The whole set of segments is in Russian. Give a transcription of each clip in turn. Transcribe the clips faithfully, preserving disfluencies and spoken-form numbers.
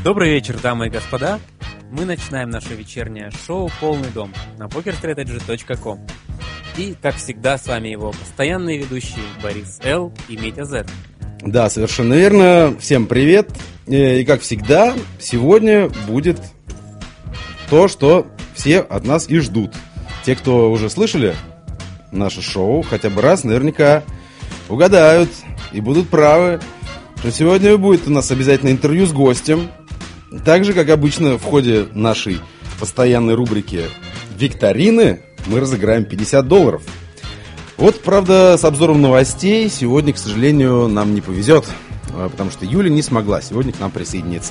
Добрый вечер, дамы и господа. Мы начинаем наше вечернее шоу «Полный дом» на покер стратеджи точка ком. И, как всегда, с вами его постоянные ведущие Борис Л. и Митя З. Да, совершенно верно. Всем привет. И, как всегда, сегодня будет то, что все от нас и ждут. Те, кто уже слышали наше шоу, хотя бы раз наверняка угадают и будут правы, что сегодня будет у нас обязательно интервью с гостем. Так же, как обычно, в ходе нашей постоянной рубрики «Викторины» мы разыграем пятьдесят долларов. Вот, правда, с обзором новостей сегодня, к сожалению, нам не повезет, потому что Юля не смогла сегодня к нам присоединиться.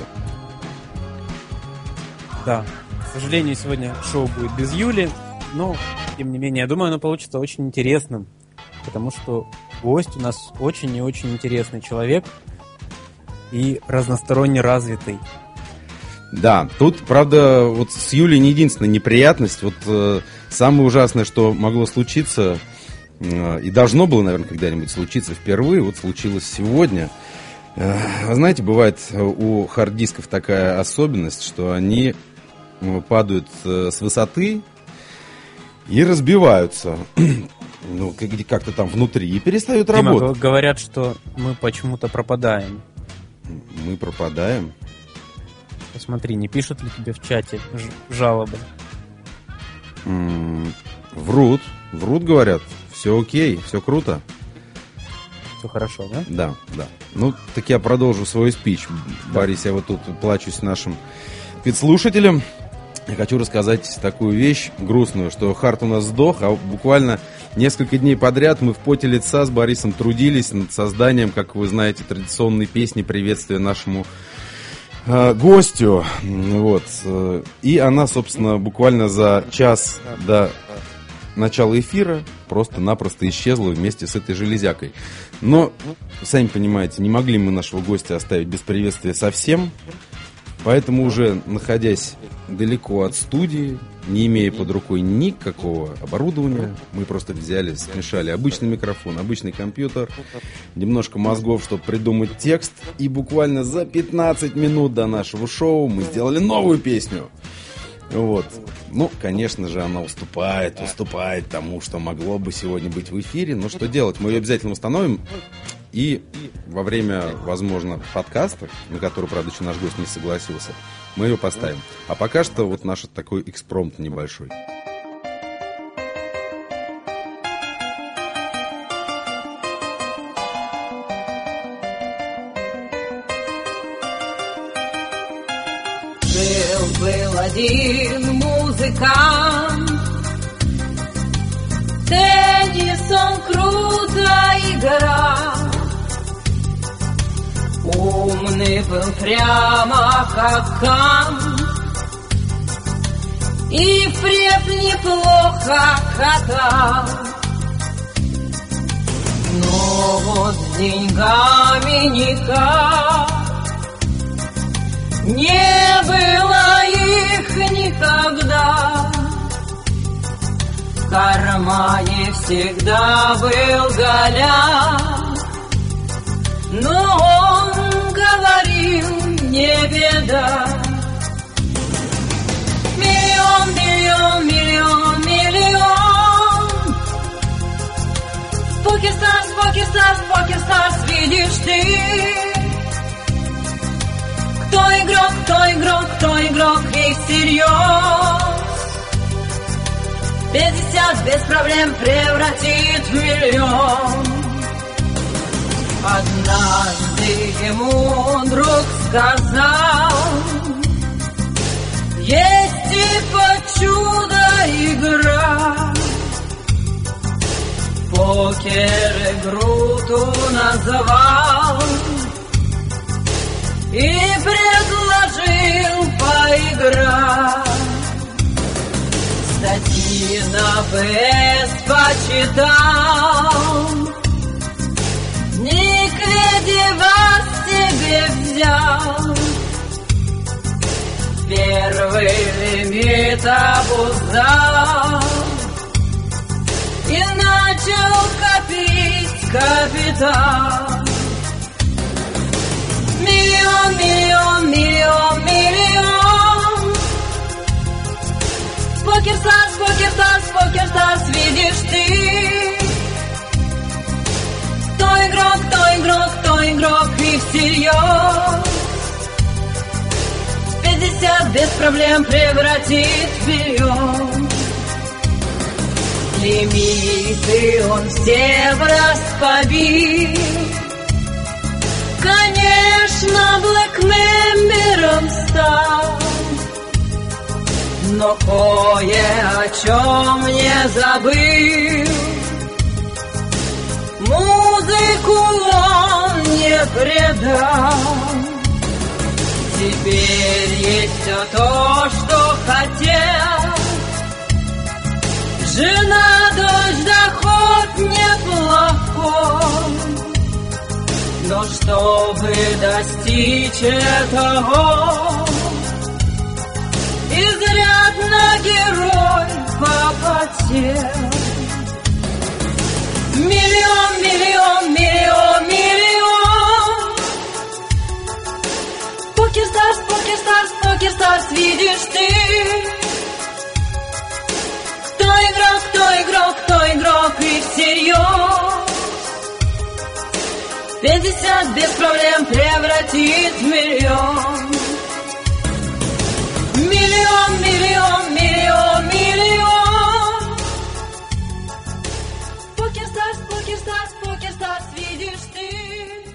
Да, к сожалению, сегодня шоу будет без Юли, но, тем не менее, я думаю, оно получится очень интересным, потому что гость у нас очень и очень интересный человек и разносторонне развитый. Да, тут, правда, вот с Юлей не единственная неприятность. Вот э, самое ужасное, что могло случиться, э, и должно было, наверное, когда-нибудь случиться впервые, вот случилось сегодня. Э, вы знаете, бывает у хард-дисков такая особенность, что они э, падают э, с высоты и разбиваются, ну, как-то там внутри, и перестают Дима, работать. Говорят, что мы почему-то пропадаем. Мы пропадаем? Посмотри, не пишут ли тебе в чате ж- жалобы? М-м, врут, врут, говорят. Все окей, все круто. Все хорошо, да? Да, да. Ну, так я продолжу свой спич. Борис, я вот тут плачусь нашим слушателям. Я хочу рассказать такую вещь грустную, что Хард у нас сдох, а буквально несколько дней подряд мы в поте лица с Борисом трудились над созданием, как вы знаете, традиционной песни приветствия нашему э, гостю. Вот. И она, собственно, буквально за час до начала эфира просто-напросто исчезла вместе с этой железякой. Но, сами понимаете, не могли мы нашего гостя оставить без приветствия совсем. Поэтому уже, находясь далеко от студии, не имея под рукой никакого оборудования, мы просто взяли, смешали обычный микрофон, обычный компьютер, немножко мозгов, чтобы придумать текст, и буквально за пятнадцать минут до нашего шоу мы сделали новую песню. Вот. Ну, конечно же, она уступает, уступает тому, что могло бы сегодня быть в эфире. Но что делать? Мы ее обязательно установим. И во время, возможно, подкаста, на который, правда, еще наш гость не согласился, мы ее поставим. А пока что вот наш такой экспромт небольшой. Был один музыкант, теннис он круто играл, умный был прямо как Кант, и в преп неплохо катал. Но вот с деньгами никак не было их никогда. В кармане всегда был голяк, но он говорил, не беда. Миллион, миллион, миллион, миллион. Покерстарс, покерстарс, покерстарс, видишь ты. Кто игрок, кто игрок, кто игрок и всерьез. пятьдесят без проблем превратит в миллион. Однажды ему друг сказал, есть типа чудо-игра. Покер игру ту назвал и предложил поиграть. Статьи на ПС почитал, Никледи вас себе взял. Первый лимит обуздал и начал копить капитал. Миллион, миллион, миллион, PokerStars видишь ты. Кто игрок, кто игрок, кто игрок и всерьез пятьдесят без проблем превратит в миллион. Лимиты он все в раз побил. Конечно, блэкмембером стал, но кое о чем не забыл. Музыку он не предал. Теперь есть все то, что хотел. Жена, дочь, доход неплохой. Но чтобы достичь этого, изрядно герой попотел. Миллион, миллион, миллион, миллион. PokerStars, PokerStars, PokerStars видишь ты. Кто игрок, кто игрок, кто игрок и всерьез пятьдесят без проблем превратит в миллион. Миллион, миллион, миллион, миллион. PokerStars, PokerStars, PokerStars видишь ты.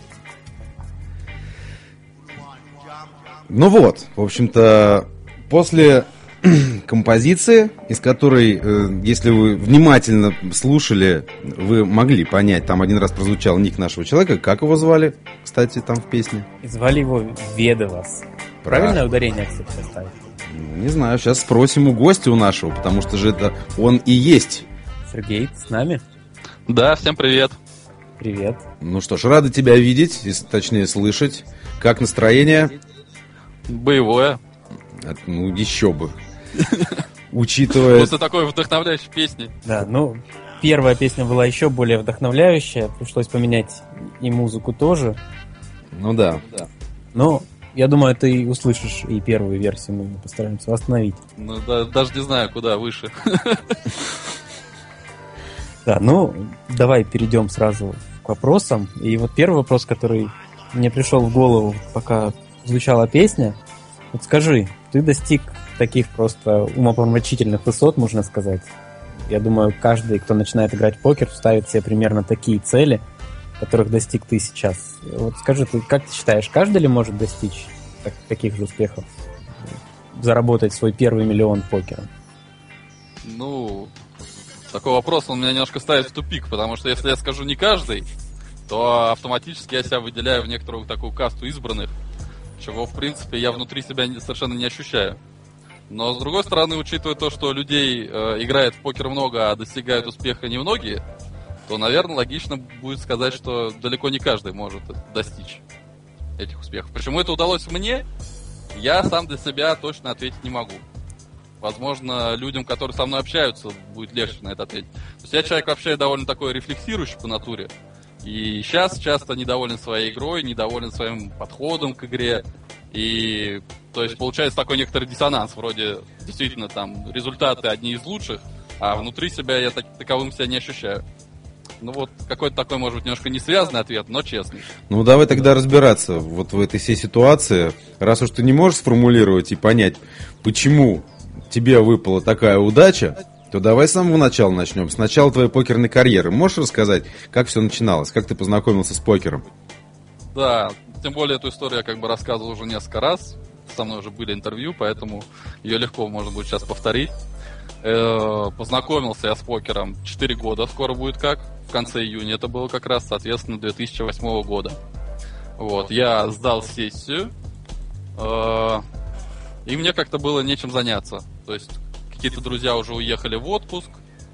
Ну вот, в общем-то, после композиции, из которой, э, если вы внимательно слушали, вы могли понять, там один раз прозвучал ник нашего человека. Как его звали, кстати, там в песне? И звали его Ведовас. Правильное ударение, кстати, поставить? Не знаю, сейчас спросим у гостя у нашего, потому что же это он и есть. Сергей, ты с нами? Да, всем привет. Привет. Ну что ж, рады тебя видеть, если точнее слышать. Как настроение? Боевое. Ну, еще бы. Учитывая... После такой вдохновляющей песни. Да, ну, первая песня была еще более вдохновляющая. Пришлось поменять и музыку тоже. Ну да. Но я думаю, ты услышишь и первую версию, мы постараемся восстановить. Ну, да, даже не знаю, куда выше. Да, ну, давай перейдем сразу к вопросам. И вот первый вопрос, который мне пришел в голову, пока звучала песня. Вот скажи, ты достиг таких просто умопомрачительных высот, можно сказать. Я думаю, каждый, кто начинает играть в покер, ставит себе примерно такие цели, которых достиг ты сейчас. Вот скажи, ты как ты считаешь, каждый ли может достичь так, таких же успехов? Заработать свой первый миллион покером? Ну, такой вопрос, он меня немножко ставит в тупик, потому что если я скажу не каждый, то автоматически я себя выделяю в некоторую такую касту избранных, чего, в принципе, я внутри себя совершенно не ощущаю. Но, с другой стороны, учитывая то, что людей э, играет в покер много, а достигают успеха немногие, то, наверное, логично будет сказать, что далеко не каждый может достичь этих успехов. Почему это удалось мне, я сам для себя точно ответить не могу. Возможно, людям, которые со мной общаются, будет легче на это ответить. То есть я человек вообще довольно такой рефлексирующий по натуре. И сейчас часто недоволен своей игрой, недоволен своим подходом к игре. И, то есть, получается такой некоторый диссонанс. Вроде, действительно, там, результаты одни из лучших, а внутри себя я так, таковым себя не ощущаю. Ну вот, какой-то такой, может быть, немножко несвязанный ответ, но честный. Ну, давай тогда разбираться вот в этой всей ситуации. Раз уж ты не можешь сформулировать и понять, почему тебе выпала такая удача, то давай с самого начала начнем. С начала твоей покерной карьеры. Можешь рассказать, как все начиналось? Как ты познакомился с покером? Да, тем более эту историю я как бы рассказывал уже несколько раз. Со мной уже были интервью, поэтому ее легко можно будет сейчас повторить. Э-э- познакомился я с покером четыре года, скоро будет как. В конце июня это было как раз, соответственно, две тысячи восьмого года. Вот, я сдал сессию. Э-э- и мне как-то было нечем заняться. То есть какие-то друзья уже уехали в отпуск.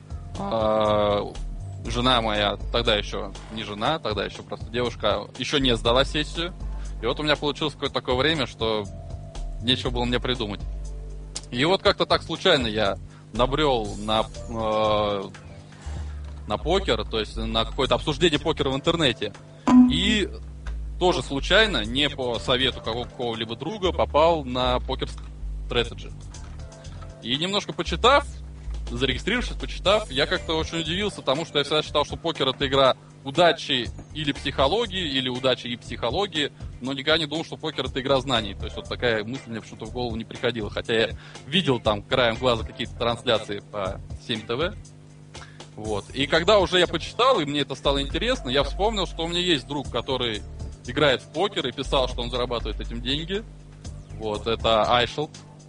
А, жена моя, тогда еще не жена, тогда еще просто девушка, еще не сдала сессию. И вот у меня получилось какое-то такое время, что нечего было мне придумать. И вот как-то так случайно я набрел на, э, на покер, то есть на какое-то обсуждение покера в интернете. И тоже случайно, не по совету какого-либо друга, попал на Poker Strategy. И немножко почитав, зарегистрировавшись, почитав, я как-то очень удивился тому, что я всегда считал, что покер — это игра удачи или психологии, или удачи и психологии, но никогда не думал, что покер — это игра знаний. То есть вот такая мысль мне почему-то в голову не приходила. Хотя я видел там краем глаза какие-то трансляции по семь ТВ. Вот. И когда уже я почитал, и мне это стало интересно, я вспомнил, что у меня есть друг, который играет в покер и писал, что он зарабатывает этим деньги. Вот, это Айшелд.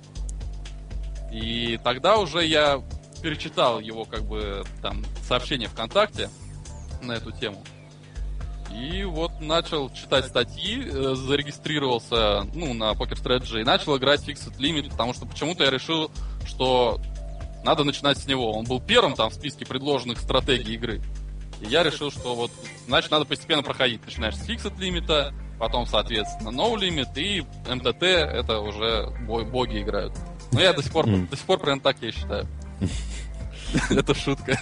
И тогда уже я перечитал его, как бы, там, сообщение ВКонтакте на эту тему. И вот начал читать статьи, э, зарегистрировался, ну, на Poker Strategy и начал играть Fixed Limit, потому что почему-то я решил, что надо начинать с него. Он был первым там в списке предложенных стратегий игры. И я решил, что вот, значит, надо постепенно проходить. Начинаешь с Fixed Limit, потом, соответственно, No Limit, и эм тэ тэ, это уже боги играют. Но я до сих пор, mm. до сих пор прям так я считаю. Это шутка.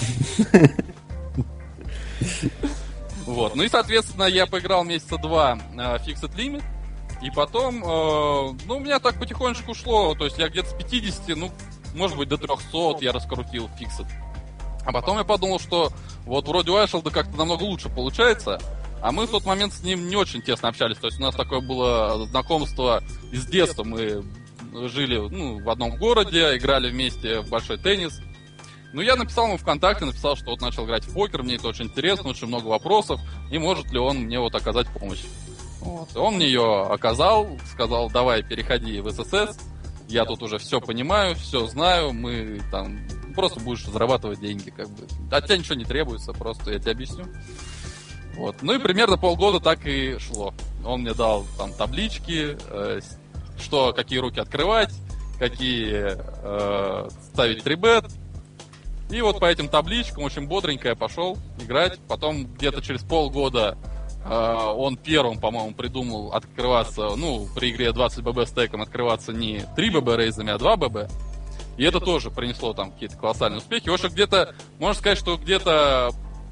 Вот. Ну и, соответственно, я поиграл месяца два в Fixed Limit, и потом, ну, у меня так потихонечку шло, то есть я где-то с пятидесяти, ну, может быть, до трехсот я раскрутил Fixed. А потом я подумал, что вот вроде у Айшелда как-то намного лучше получается, а мы в тот момент с ним не очень тесно общались, то есть у нас такое было знакомство из детства, мы жили, ну, в одном городе, играли вместе в большой теннис. Ну, я написал ему ВКонтакте, написал, что вот начал играть в покер, мне это очень интересно, очень много вопросов, и может ли он мне вот оказать помощь. Вот. Он мне ее оказал, сказал, давай, переходи в эс эс эс, я тут уже все понимаю, все знаю, мы там просто будешь зарабатывать деньги, как бы. От тебя ничего не требуется, просто я тебе объясню. Вот. Ну и примерно полгода так и шло. Он мне дал там таблички, э, что, какие руки открывать, какие э, ставить три-бет. И вот по этим табличкам очень бодренько я пошел играть. Потом где-то через полгода э, он первым, по-моему, придумал открываться, ну, при игре двадцать бэ бэ стейком открываться не три бэ бэ рейзами, а два бэ бэ. И это тоже принесло там какие-то колоссальные успехи. В общем, где-то, можно сказать, что где-то,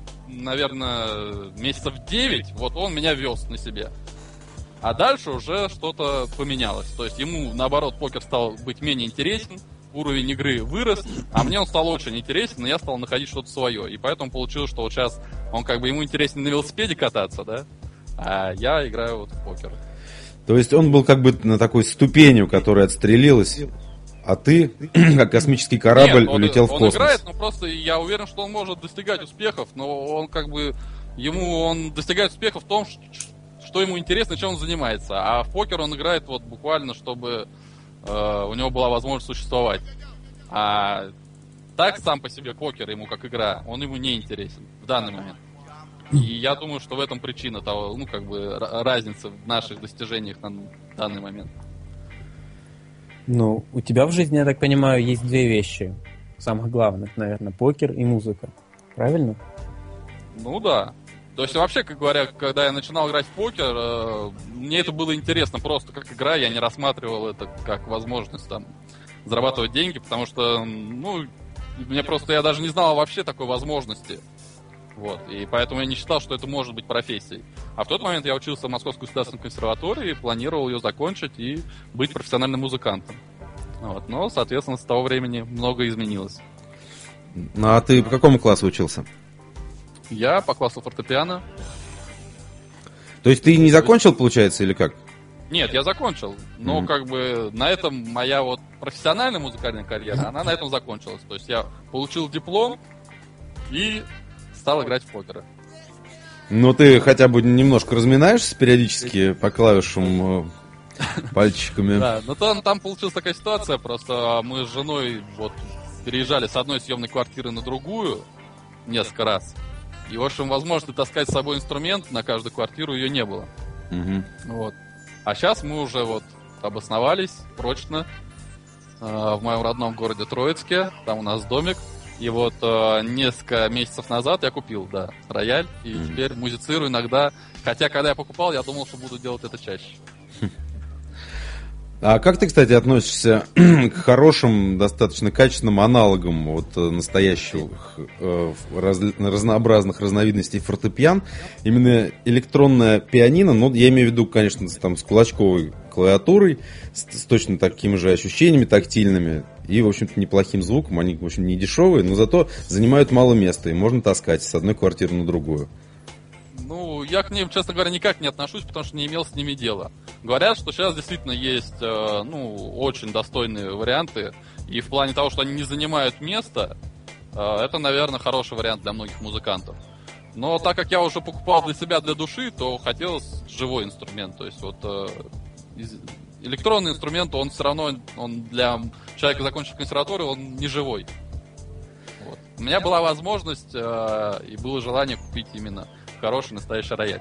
наверное, месяцев девять, вот он меня вез на себе. А дальше уже что-то поменялось. То есть ему, наоборот, покер стал быть менее интересен, уровень игры вырос, а мне он стал очень интересен, и я стал находить что-то свое. И поэтому получилось, что вот сейчас он как бы ему интереснее на велосипеде кататься, да, а я играю вот в покер. То есть он был как бы на такой ступенью, которая отстрелилась, а ты, как космический корабль, Нет, он, улетел в он космос. Он играет, но просто я уверен, что он может достигать успехов, но он как бы, ему он достигает успеха в том, что ему интересно, чем он занимается. А в покер он играет вот буквально, чтобы э, у него была возможность существовать. А так сам по себе покер ему как игра, он ему не интересен в данный момент. И я думаю, что в этом причина того, ну, как бы, разница в наших достижениях на данный момент. Ну, у тебя в жизни, я так понимаю, есть две вещи. Самых главных, наверное, покер и музыка. Правильно? Ну да. То есть, вообще, как говоря, когда я начинал играть в покер, э, мне это было интересно просто как игра, я не рассматривал это как возможность там зарабатывать деньги, потому что, ну, мне просто, я даже не знал вообще такой возможности. Вот, и поэтому я не считал, что это может быть профессией. А в тот момент я учился в Московской государственной консерватории, планировал ее закончить и быть профессиональным музыкантом. Вот, но, соответственно, с того времени многое изменилось. Ну, а ты по какому классу учился? Я по классу фортепиано. То есть ты не закончил, получается, или как? Нет, я закончил, но mm-hmm. как бы на этом моя вот профессиональная музыкальная карьера, она на этом закончилась. То есть я получил диплом и стал играть в покер. Ну ты хотя бы немножко разминаешься периодически по клавишам пальчиками? Да, но там, там получилась такая ситуация, просто мы с женой вот переезжали с одной съемной квартиры на другую несколько раз. И, в общем, возможности таскать с собой инструмент на каждую квартиру ее не было. Угу. Вот. А сейчас мы уже вот обосновались прочно э, в моем родном городе Троицке. Там у нас домик. И вот э, несколько месяцев назад я купил, да, рояль. И mm-hmm. теперь музицирую иногда. Хотя, когда я покупал, я думал, что буду делать это чаще. А как ты, кстати, относишься к хорошим, достаточно качественным аналогам вот, настоящих э, раз, разнообразных разновидностей фортепиан? Именно электронное пианино, ну, я имею в виду, конечно, там, с кулачковой клавиатурой, с, с точно такими же ощущениями тактильными. и, в общем-то, неплохим звуком. Они, в общем, не дешевые, но зато занимают мало места, и можно таскать с одной квартиры на другую. Ну, я к ним, честно говоря, никак не отношусь, потому что не имел с ними дела. Говорят, что сейчас действительно есть, э, ну, очень достойные варианты, и в плане того, что они не занимают места, э, это, наверное, хороший вариант для многих музыкантов. Но так как я уже покупал для себя, для души, то хотелось живой инструмент. То есть вот э, из, электронный инструмент, он все равно, он для человека, закончившего консерваторию, он не живой. Вот. У меня была возможность э, и было желание купить именно хороший настоящий рояль.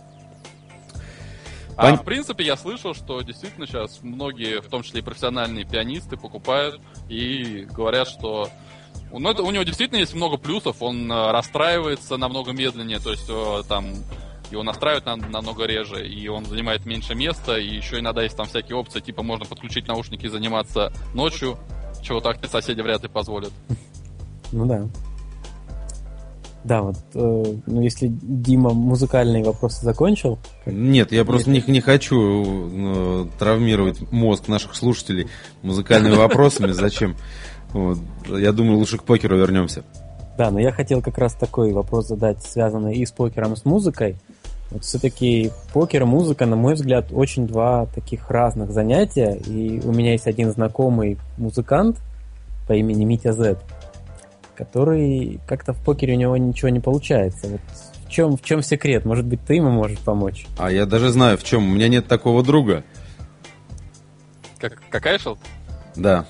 А Пон... в принципе я слышал, что действительно сейчас многие, в том числе и профессиональные пианисты, покупают и говорят, что ну, это, у него действительно есть много плюсов, он э, расстраивается намного медленнее, то есть э, там его настраивают на, намного реже, и он занимает меньше места, и еще иногда есть там всякие опции, типа можно подключить наушники и заниматься ночью, чего так соседи вряд ли позволят. Ну да. Да, вот, э, ну если Дима музыкальные вопросы закончил... Нет, я просто не, не хочу э, травмировать мозг наших слушателей музыкальными вопросами. Зачем? Вот. Я думаю, лучше к покеру вернемся. Да, но я хотел как раз такой вопрос задать, связанный и с покером, и с музыкой. Вот все-таки покер и музыка, на мой взгляд, очень два таких разных занятия. И у меня есть один знакомый музыкант по имени Митя Зет, который как-то в покере у него ничего не получается. Вот в чем, в чем секрет? Может быть, ты ему можешь помочь? А я даже знаю, в чем. У меня нет такого друга. Как, какая шел? Да.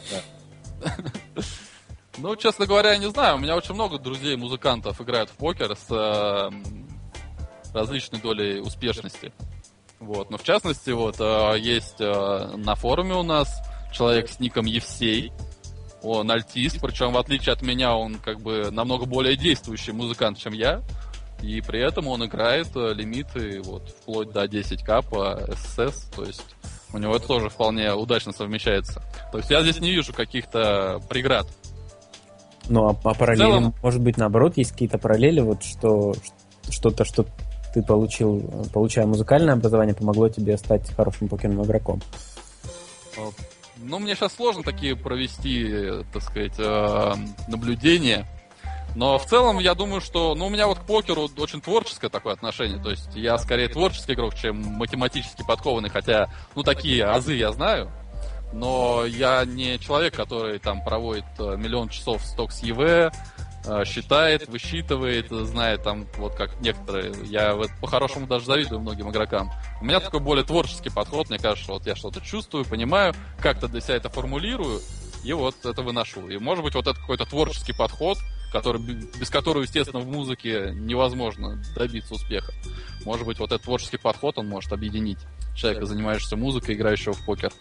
Ну, честно говоря, я не знаю. У меня очень много друзей-музыкантов играют в покер с э, различной долей успешности. Вот. Но в частности, вот э, есть э, на форуме у нас человек с ником Евсей. Он альтист, причем в отличие от меня он как бы намного более действующий музыкант, чем я. И при этом он играет э, лимиты вот, вплоть до десять ка по эс эс эс. То есть у него это тоже вполне удачно совмещается. То есть я здесь не вижу каких-то преград. Ну, а, а параллели, целом... может быть, наоборот, есть какие-то параллели, вот что что-то, что ты получил, получая музыкальное образование, помогло тебе стать хорошим покерным игроком? Ну, мне сейчас сложно такие провести, так сказать, наблюдения. Но в целом, я думаю, что... Ну, у меня вот к покеру очень творческое такое отношение. То есть я скорее творческий игрок, чем математически подкованный. Хотя, ну, такие азы я знаю. Но я не человек, который там проводит миллион часов в стокс и ви, считает, высчитывает, знает там, вот как некоторые. Я вот, по-хорошему даже завидую многим игрокам. У меня такой более творческий подход. Мне кажется, что вот я что-то чувствую, понимаю, как-то для себя это формулирую, и вот это выношу. И может быть вот это какой-то творческий подход, который, без которого, естественно, в музыке невозможно добиться успеха. Может быть вот этот творческий подход, он может объединить человека, занимающегося музыкой, играющего в покер.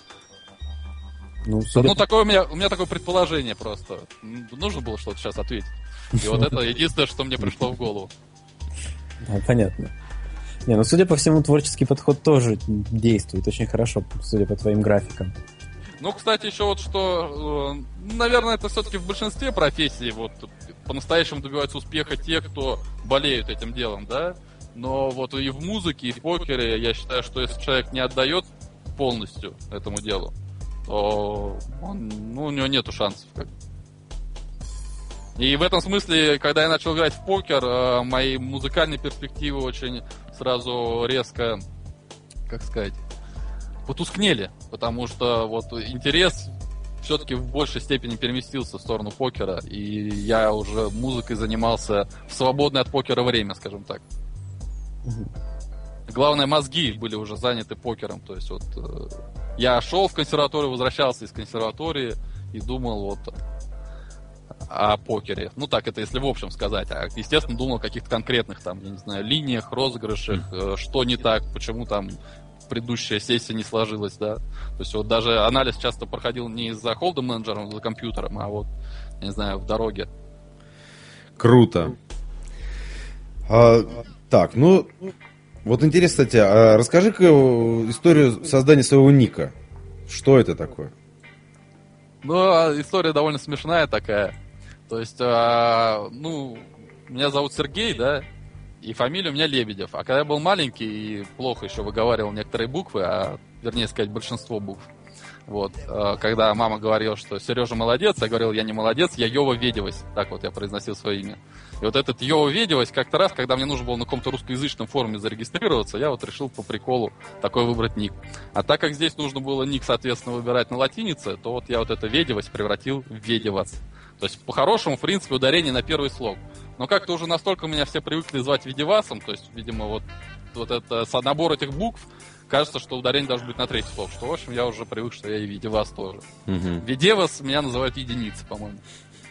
Ну, судя... ну такое у меня, у меня такое предположение просто. Нужно было что-то сейчас ответить. И вот это единственное, что мне пришло в голову. Да, понятно. Не, ну, судя по всему, творческий подход тоже действует очень хорошо, судя по твоим графикам. Ну, кстати, еще вот что, наверное, это все-таки в большинстве профессий вот по-настоящему добиваются успеха те, кто болеют этим делом, да? Но вот и в музыке, и в покере я считаю, что если человек не отдает полностью этому делу, то он, ну, у него нету шансов. Как. И в этом смысле, когда я начал играть в покер, мои музыкальные перспективы очень сразу резко, как сказать, потускнели, потому что вот интерес все-таки в большей степени переместился в сторону покера, и я уже музыкой занимался в свободное от покера время, скажем так. Главное, мозги были уже заняты покером, то есть вот э, я шел в консерваторию, возвращался из консерватории и думал вот о покере. Ну так, это если в общем сказать, а естественно думал о каких-то конкретных там, я не знаю, линиях, розыгрышах, э, что не так, почему там предыдущая сессия не сложилась, да. То есть вот даже анализ часто проходил не за холдом менеджером, за компьютером, а вот, я не знаю, в дороге. Круто. А, так, ну, вот интересно, кстати, а расскажи-ка историю создания своего ника. Что это такое? Ну, история довольно смешная такая. То есть, а, ну, меня зовут Сергей, да, и фамилия у меня Лебедев. А когда я был маленький и плохо еще выговаривал некоторые буквы, а вернее сказать большинство букв, Вот, когда мама говорила, что Сережа молодец, я говорил, я не молодец, я Йова Ведевась. Так вот я произносил свое имя. И вот этот Йова Ведевась как-то раз, когда мне нужно было на каком-то русскоязычном форуме зарегистрироваться, я вот решил по приколу такой выбрать ник. А так как здесь нужно было ник, соответственно, выбирать на латинице, то вот я вот это Ведевась превратил в Ведевац. То есть, по-хорошему, в принципе, ударение на первый слог. Но как-то уже настолько меня все привыкли звать Ведевасом, то есть, видимо, вот, вот это набор этих букв, кажется, что ударение должно быть на третий слог. Что, в общем, я уже привык, что я и Ведевас тоже. Угу. Ведевас меня называют единицей, по-моему.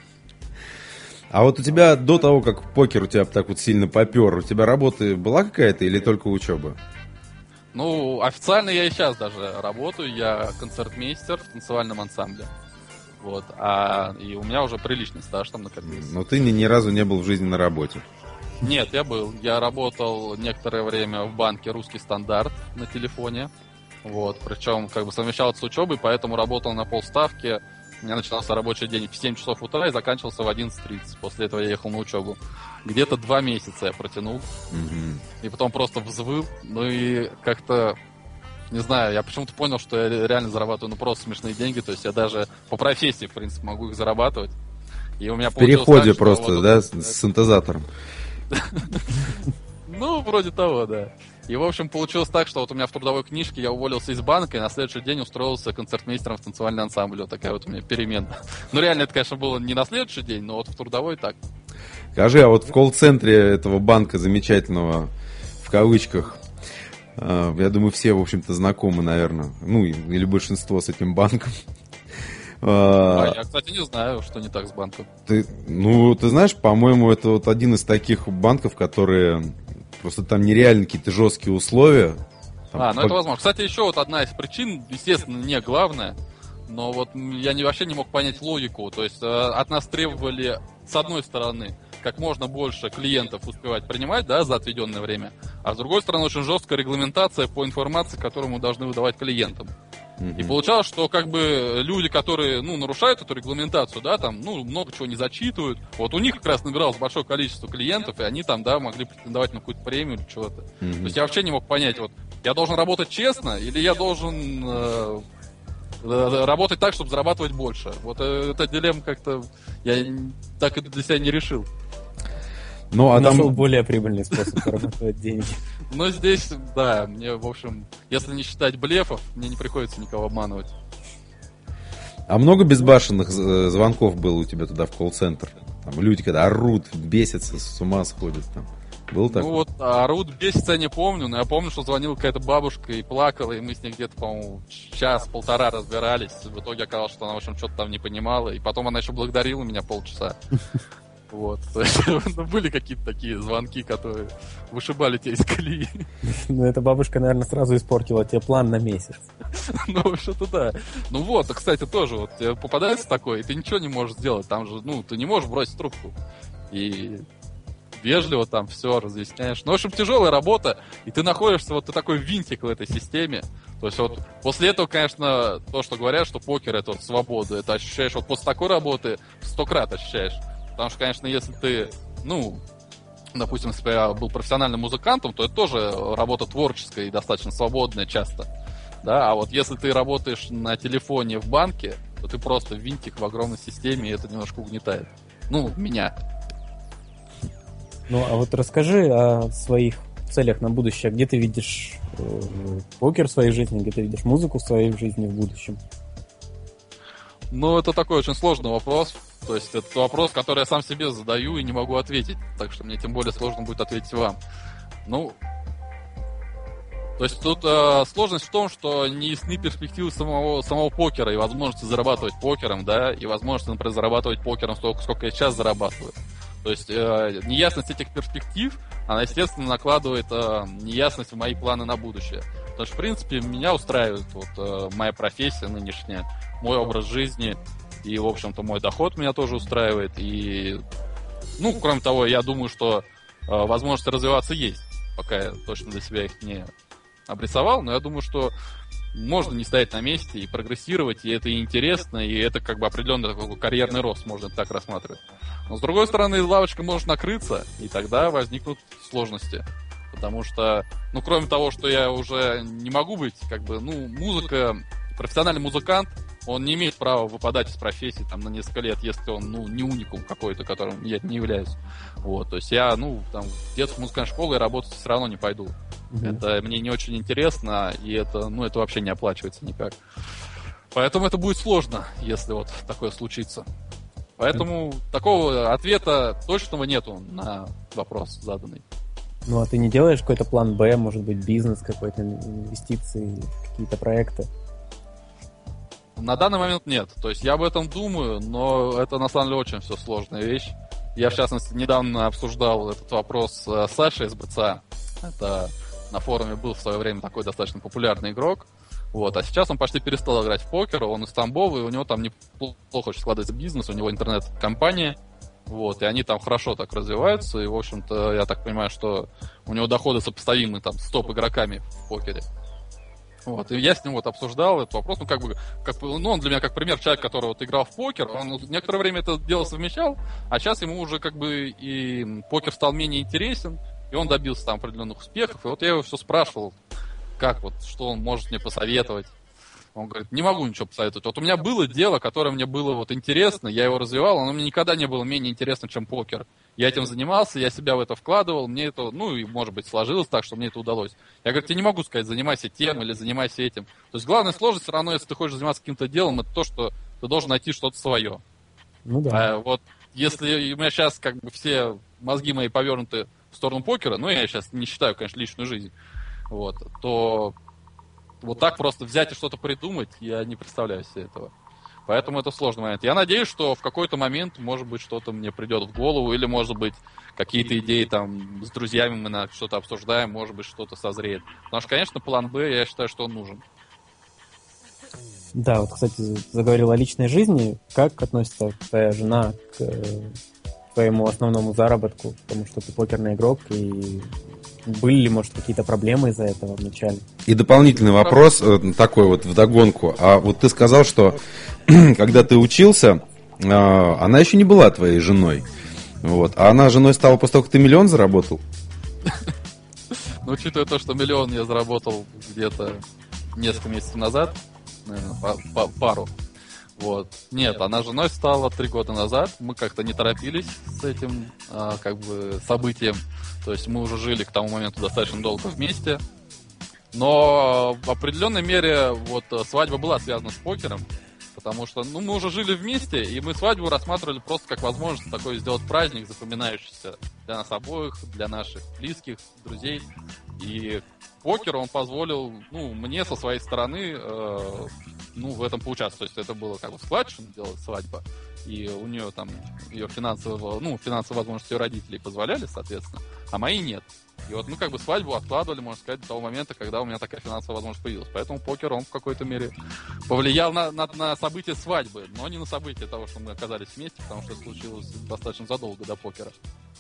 А вот у тебя до того, как покер у тебя так вот сильно попер, у тебя работа была какая-то или только учеба? Ну, официально я и сейчас даже работаю. Я концертмейстер в танцевальном ансамбле. Вот. А, и у меня уже приличный стаж там накопился. Но ты ни, ни разу не был в жизни на работе. Нет, я был. Я работал некоторое время в банке «Русский стандарт» на телефоне. Вот. Причем как бы совмещал это с учебой, поэтому работал на полставки. У меня начинался рабочий день в семь часов утра и заканчивался в одиннадцать тридцать. После этого я ехал на учебу. Где-то два месяца я протянул. Mm-hmm. И потом просто взвыл. Ну и как-то, не знаю, я почему-то понял, что я реально зарабатываю ну просто смешные деньги. То есть я даже по профессии, в принципе, могу их зарабатывать. И у меня в переходе так, просто, вот, да, с это... синтезатором. Ну, вроде того, да. И, в общем, получилось так, что вот у меня в трудовой книжке я уволился из банка и на следующий день устроился концертмейстером в танцевальный ансамбль. Вот такая вот у меня перемена. Ну, реально, это, конечно, было не на следующий день, но вот в трудовой так. Скажи, а вот в колл-центре этого банка замечательного, в кавычках, я думаю, все, в общем-то, знакомы, наверное, ну, или большинство с этим банком. А, я, кстати, не знаю, что не так с банком. Ты, ну, ты знаешь, по-моему, это вот один из таких банков, которые... Просто там нереально какие-то жесткие условия. Там а, ну по... это возможно. Кстати, еще вот одна из причин, естественно, не главная, но вот я не, вообще не мог понять логику. То есть от нас требовали, с одной стороны, как можно больше клиентов успевать принимать, да, за отведенное время, а с другой стороны, очень жесткая регламентация по информации, которую мы должны выдавать клиентам. И получалось, что как бы люди, которые, ну, нарушают эту регламентацию, да, там, ну, много чего не зачитывают, вот у них как раз набиралось большое количество клиентов, и они там, да, могли претендовать на какую-то премию или чего-то. Mm-hmm. То есть я вообще не мог понять, вот, я должен работать честно, или я должен э, э, работать так, чтобы зарабатывать больше. Вот э, эта дилемма как-то я так и для себя не решил. Ну, а нашел там... более прибыльный способ зарабатывать деньги. Но здесь, да, мне, в общем, если не считать блефов, мне не приходится никого обманывать. А много безбашенных звонков было у тебя туда в колл-центр? Там люди, когда орут, бесятся, с ума сходят там. Был такой? Ну вот, орут, бесятся, я не помню, но я помню, что звонила какая-то бабушка и плакала, и мы с ней где-то, по-моему, час-полтора разбирались. В итоге оказалось, что она, в общем, что-то там не понимала, и потом она еще благодарила меня полчаса. Вот, то есть, ну, были какие-то такие звонки, которые вышибали тебя из колеи. Ну, эта бабушка, наверное, сразу испортила тебе план на месяц. Ну, вообще-то да. Ну вот, кстати, тоже, вот тебе попадается такое, и ты ничего не можешь сделать. Там же, ну, ты не можешь бросить трубку. И вежливо там все разъясняешь. Ну, в общем, тяжелая работа, и ты находишься, вот ты такой винтик в этой системе. То есть вот после этого, конечно, то, что говорят, что покер — это вот свобода, это ощущаешь, вот после такой работы сто крат ощущаешь. Потому что, конечно, если ты, ну, допустим, если бы я был профессиональным музыкантом, то это тоже работа творческая и достаточно свободная часто. Да, а вот если ты работаешь на телефоне в банке, то ты просто винтик в огромной системе, и это немножко угнетает. Ну, меня. Ну, а вот расскажи о своих целях на будущее. Где ты видишь э, покер в своей жизни, где ты видишь музыку в своей жизни в будущем? Ну, это такой очень сложный вопрос. То есть это вопрос, который я сам себе задаю и не могу ответить. Так что мне тем более сложно будет ответить вам. Ну, то есть тут э, сложность в том, что не ясны перспективы самого, самого покера и возможности зарабатывать покером, да, и возможности, например, зарабатывать покером столько, сколько я сейчас зарабатываю. То есть э, неясность этих перспектив, она, естественно, накладывает э, неясность в мои планы на будущее. Потому что, в принципе, меня устраивает вот, э, моя профессия нынешняя, мой образ жизни, и, в общем-то, мой доход меня тоже устраивает. И, ну, кроме того, я думаю, что э, возможности развиваться есть, пока я точно для себя их не обрисовал, но я думаю, что можно не стоять на месте и прогрессировать, и это и интересно, и это как бы определенный такой карьерный рост, можно так рассматривать. Но с другой стороны, лавочка может накрыться, и тогда возникнут сложности. Потому что, ну, кроме того, что я уже не могу быть, как бы, ну, музыка профессиональный музыкант, он не имеет права выпадать из профессии там на несколько лет, если он, ну, не уникум какой-то, которым я не являюсь. Вот, то есть я, ну, там, в детскую музыкальную школу я работать все равно не пойду. Mm-hmm. Это мне не очень интересно, и это, ну, это вообще не оплачивается никак. Поэтому это будет сложно, если вот такое случится. Поэтому mm-hmm. такого ответа точного нету на вопрос заданный. Ну, а ты не делаешь какой-то план Б, может быть, бизнес какой-то, инвестиции, какие-то проекты? На данный момент нет. То есть я об этом думаю, но это на самом деле очень все сложная вещь. Я, в частности, недавно обсуждал этот вопрос с Сашей из БЦА. Это на форуме был в свое время такой достаточно популярный игрок. Вот. А сейчас он почти перестал играть в покер, он из Тамбова, и у него там неплохо очень складывается бизнес, у него интернет-компания. Вот, и они там хорошо так развиваются, и, в общем-то, я так понимаю, что у него доходы сопоставимы там с топ-игроками в покере. Вот, и я с ним вот обсуждал этот вопрос, ну, как бы, как, ну, он для меня как пример человека, который вот играл в покер, он некоторое время это дело совмещал, а сейчас ему уже как бы и покер стал менее интересен, и он добился там определенных успехов, и вот я его все спрашивал, как вот, что он может мне посоветовать. Он говорит, не могу ничего посоветовать. Вот у меня было дело, которое мне было вот интересно, я его развивал, оно мне никогда не было менее интересно, чем покер. Я этим занимался, я себя в это вкладывал, мне это, ну, и, может быть, сложилось так, что мне это удалось. Я говорю, тебе не могу сказать, занимайся тем или занимайся этим. То есть главная сложность все равно, если ты хочешь заниматься каким-то делом, это то, что ты должен найти что-то свое. Ну да. А вот если у меня сейчас как бы все мозги мои повернуты в сторону покера, ну, я сейчас не считаю, конечно, личную жизнь, вот, то... Вот так просто взять и что-то придумать, я не представляю себе этого. Поэтому это сложный момент. Я надеюсь, что в какой-то момент, может быть, что-то мне придет в голову, или, может быть, какие-то идеи там с друзьями мы на что-то обсуждаем, может быть, что-то созреет. Потому что, конечно, план Б, я считаю, что он нужен. Да, вот, кстати, заговорил о личной жизни. Как относится твоя жена к твоему основному заработку? Потому что ты покерный игрок, и... Были ли, может, какие-то проблемы из-за этого вначале? И дополнительный вопрос такой вот вдогонку. А вот ты сказал, что когда ты учился, она еще не была твоей женой. Вот. А она женой стала после того, как ты миллион заработал? Ну, учитывая то, что миллион я заработал где-то несколько месяцев назад, наверное, пару. Вот. Нет, она женой стала три года назад. Мы как-то не торопились с этим как бы событием. То есть мы уже жили к тому моменту достаточно долго вместе. Но в определенной мере вот свадьба была связана с покером. Потому что, ну, мы уже жили вместе, и мы свадьбу рассматривали просто как возможность такой сделать праздник, запоминающийся для нас обоих, для наших близких, друзей. И покер он позволил, ну, мне со своей стороны, э, ну, в этом поучаствовать. То есть это было как бы складчина делать свадьба, и у нее там ее финансовые, ну, финансовые возможности ее родителей позволяли, соответственно, а мои нет. И вот мы как бы свадьбу откладывали, можно сказать, до того момента, когда у меня такая финансовая возможность появилась. Поэтому покер, он в какой-то мере повлиял на, на, на события свадьбы, но не на события того, что мы оказались вместе, потому что это случилось достаточно задолго до покера.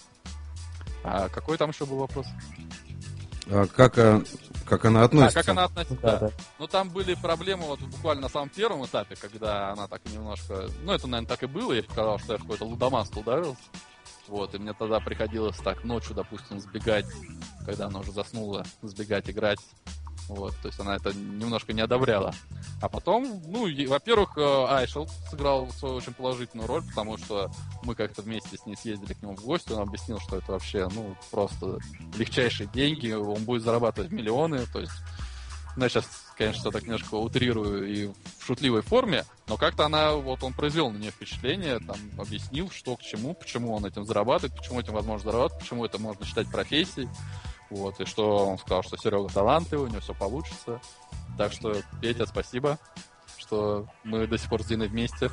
А какой там еще был вопрос? А как, как она относится? А как она относится, да. да. Ну, там были проблемы вот буквально на самом первом этапе, когда она так немножко... Ну, это, наверное, так и было. Я показал, что я в какое-то лудоманство ударился. Вот, и мне тогда приходилось так ночью, допустим, сбегать, когда она уже заснула, сбегать, играть. Вот, то есть она это немножко не одобряла. А потом, ну, и, во-первых, Айшел сыграл свою очень положительную роль, потому что мы как-то вместе с ней съездили к нему в гости, он объяснил, что это вообще, ну, просто легчайшие деньги, он будет зарабатывать миллионы, то есть, ну, я сейчас, конечно, так немножко утрирую и в шутливой форме, но как-то она, вот он произвел на нее впечатление, там, объяснил, что к чему, почему он этим зарабатывает, почему этим возможно зарабатывать, почему это можно считать профессией. Вот, и что он сказал, что Серега талантливый, у него все получится. Так что, Петя, спасибо, что мы до сих пор с Диной вместе.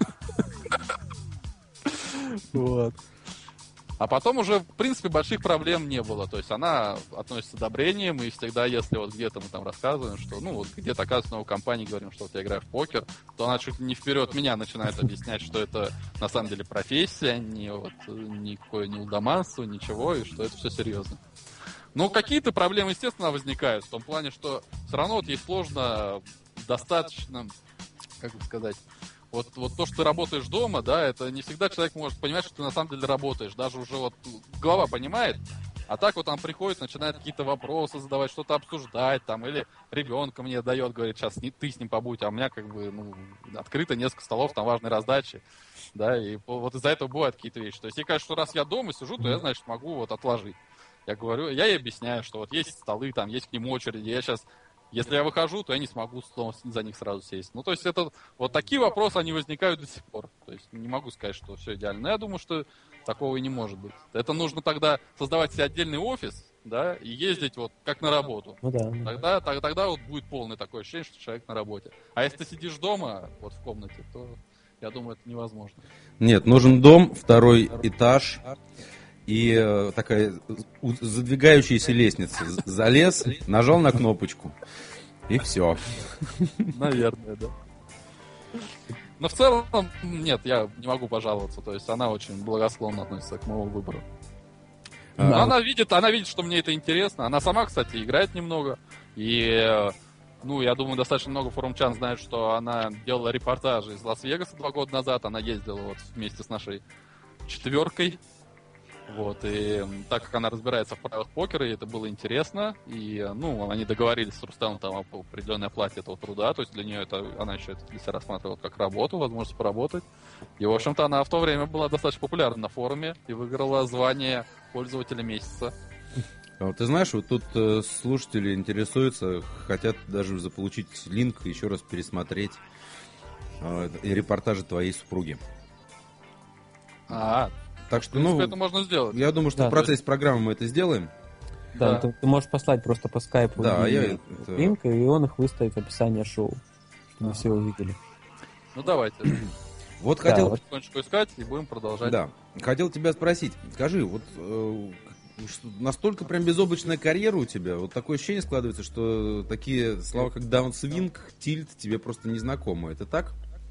Вот. А потом уже, в принципе, больших проблем не было. То есть она относится с одобрением, и всегда, если вот где-то мы там рассказываем, что, ну, вот где-то, оказывается, в новой компании говорим, что вот я играю в покер, то она чуть ли не вперед меня начинает объяснять, что это на самом деле профессия, не вот никакое не лудоманство, ничего, и что это все серьезно. Ну, какие-то проблемы, естественно, возникают, в том плане, что все равно вот ей сложно достаточно, как бы сказать, вот, вот то, что ты работаешь дома, да, это не всегда человек может понимать, что ты на самом деле работаешь. Даже уже вот голова понимает, А так вот он приходит, начинает какие-то вопросы задавать, что-то обсуждать, там, или ребенка мне дает, говорит, сейчас не ты с ним побудь, а у меня как бы, ну, открыто несколько столов, там важные раздачи, да, и вот из-за этого бывают какие-то вещи. То есть, ей кажется, что раз я дома сижу, то я, значит, могу вот отложить. Я говорю, я ей объясняю, что вот есть столы, там, есть к ним очереди, я сейчас, если я выхожу, то я не смогу за них сразу сесть. Ну, то есть, это, вот такие вопросы, они возникают до сих пор. То есть, не могу сказать, что все идеально. Но я думаю, что такого и не может быть. Это нужно тогда создавать себе отдельный офис, да, и ездить вот как на работу. Ну да. Тогда, тогда, тогда вот будет полное такое ощущение, что человек на работе. А если ты сидишь дома, вот в комнате, то, я думаю, это невозможно. Нет, нужен дом, второй этаж и э, такая у- задвигающаяся лестница. З- Залез, нажал на кнопочку, и все. Наверное, да. Но в целом, нет, я не могу пожаловаться. То есть она очень благосклонно относится к моему выбору. А, Но она видит, она видит, что мне это интересно. Она сама, кстати, играет немного. И, ну, я думаю, достаточно много форумчан знают, что она делала репортажи из Лас-Вегаса два года назад. Она ездила вот вместе с нашей четверкой. Вот, и так как она разбирается в правилах покера, ей это было интересно, и, ну, они договорились с Рустамом там об определенной оплате этого труда, то есть для нее это, она еще это для себя рассматривала как работу, возможность поработать. И, в общем-то, она в то время была достаточно популярна на форуме и выиграла звание пользователя месяца. А, Ты знаешь, вот тут э, слушатели интересуются, хотят даже заполучить линк, еще раз пересмотреть э, и репортажи твоей супруги. А, Так в что, принципе, ну, это можно сделать. я думаю, что Да, в процессе программы мы это сделаем. Да, Да. Ты, ты можешь послать просто по скайпу Да, и- я это- линк, и он их выставит в описании шоу, чтобы все увидели. Ну, давайте Вот Да, хотел, вот. потихонечку искать и будем продолжать. да, хотел тебя спросить, скажи, вот э, что настолько прям безоблачная карьера у тебя, вот такое ощущение складывается, что такие слова, как даунсвинг, тильт, тебе просто не знакомы. Это так?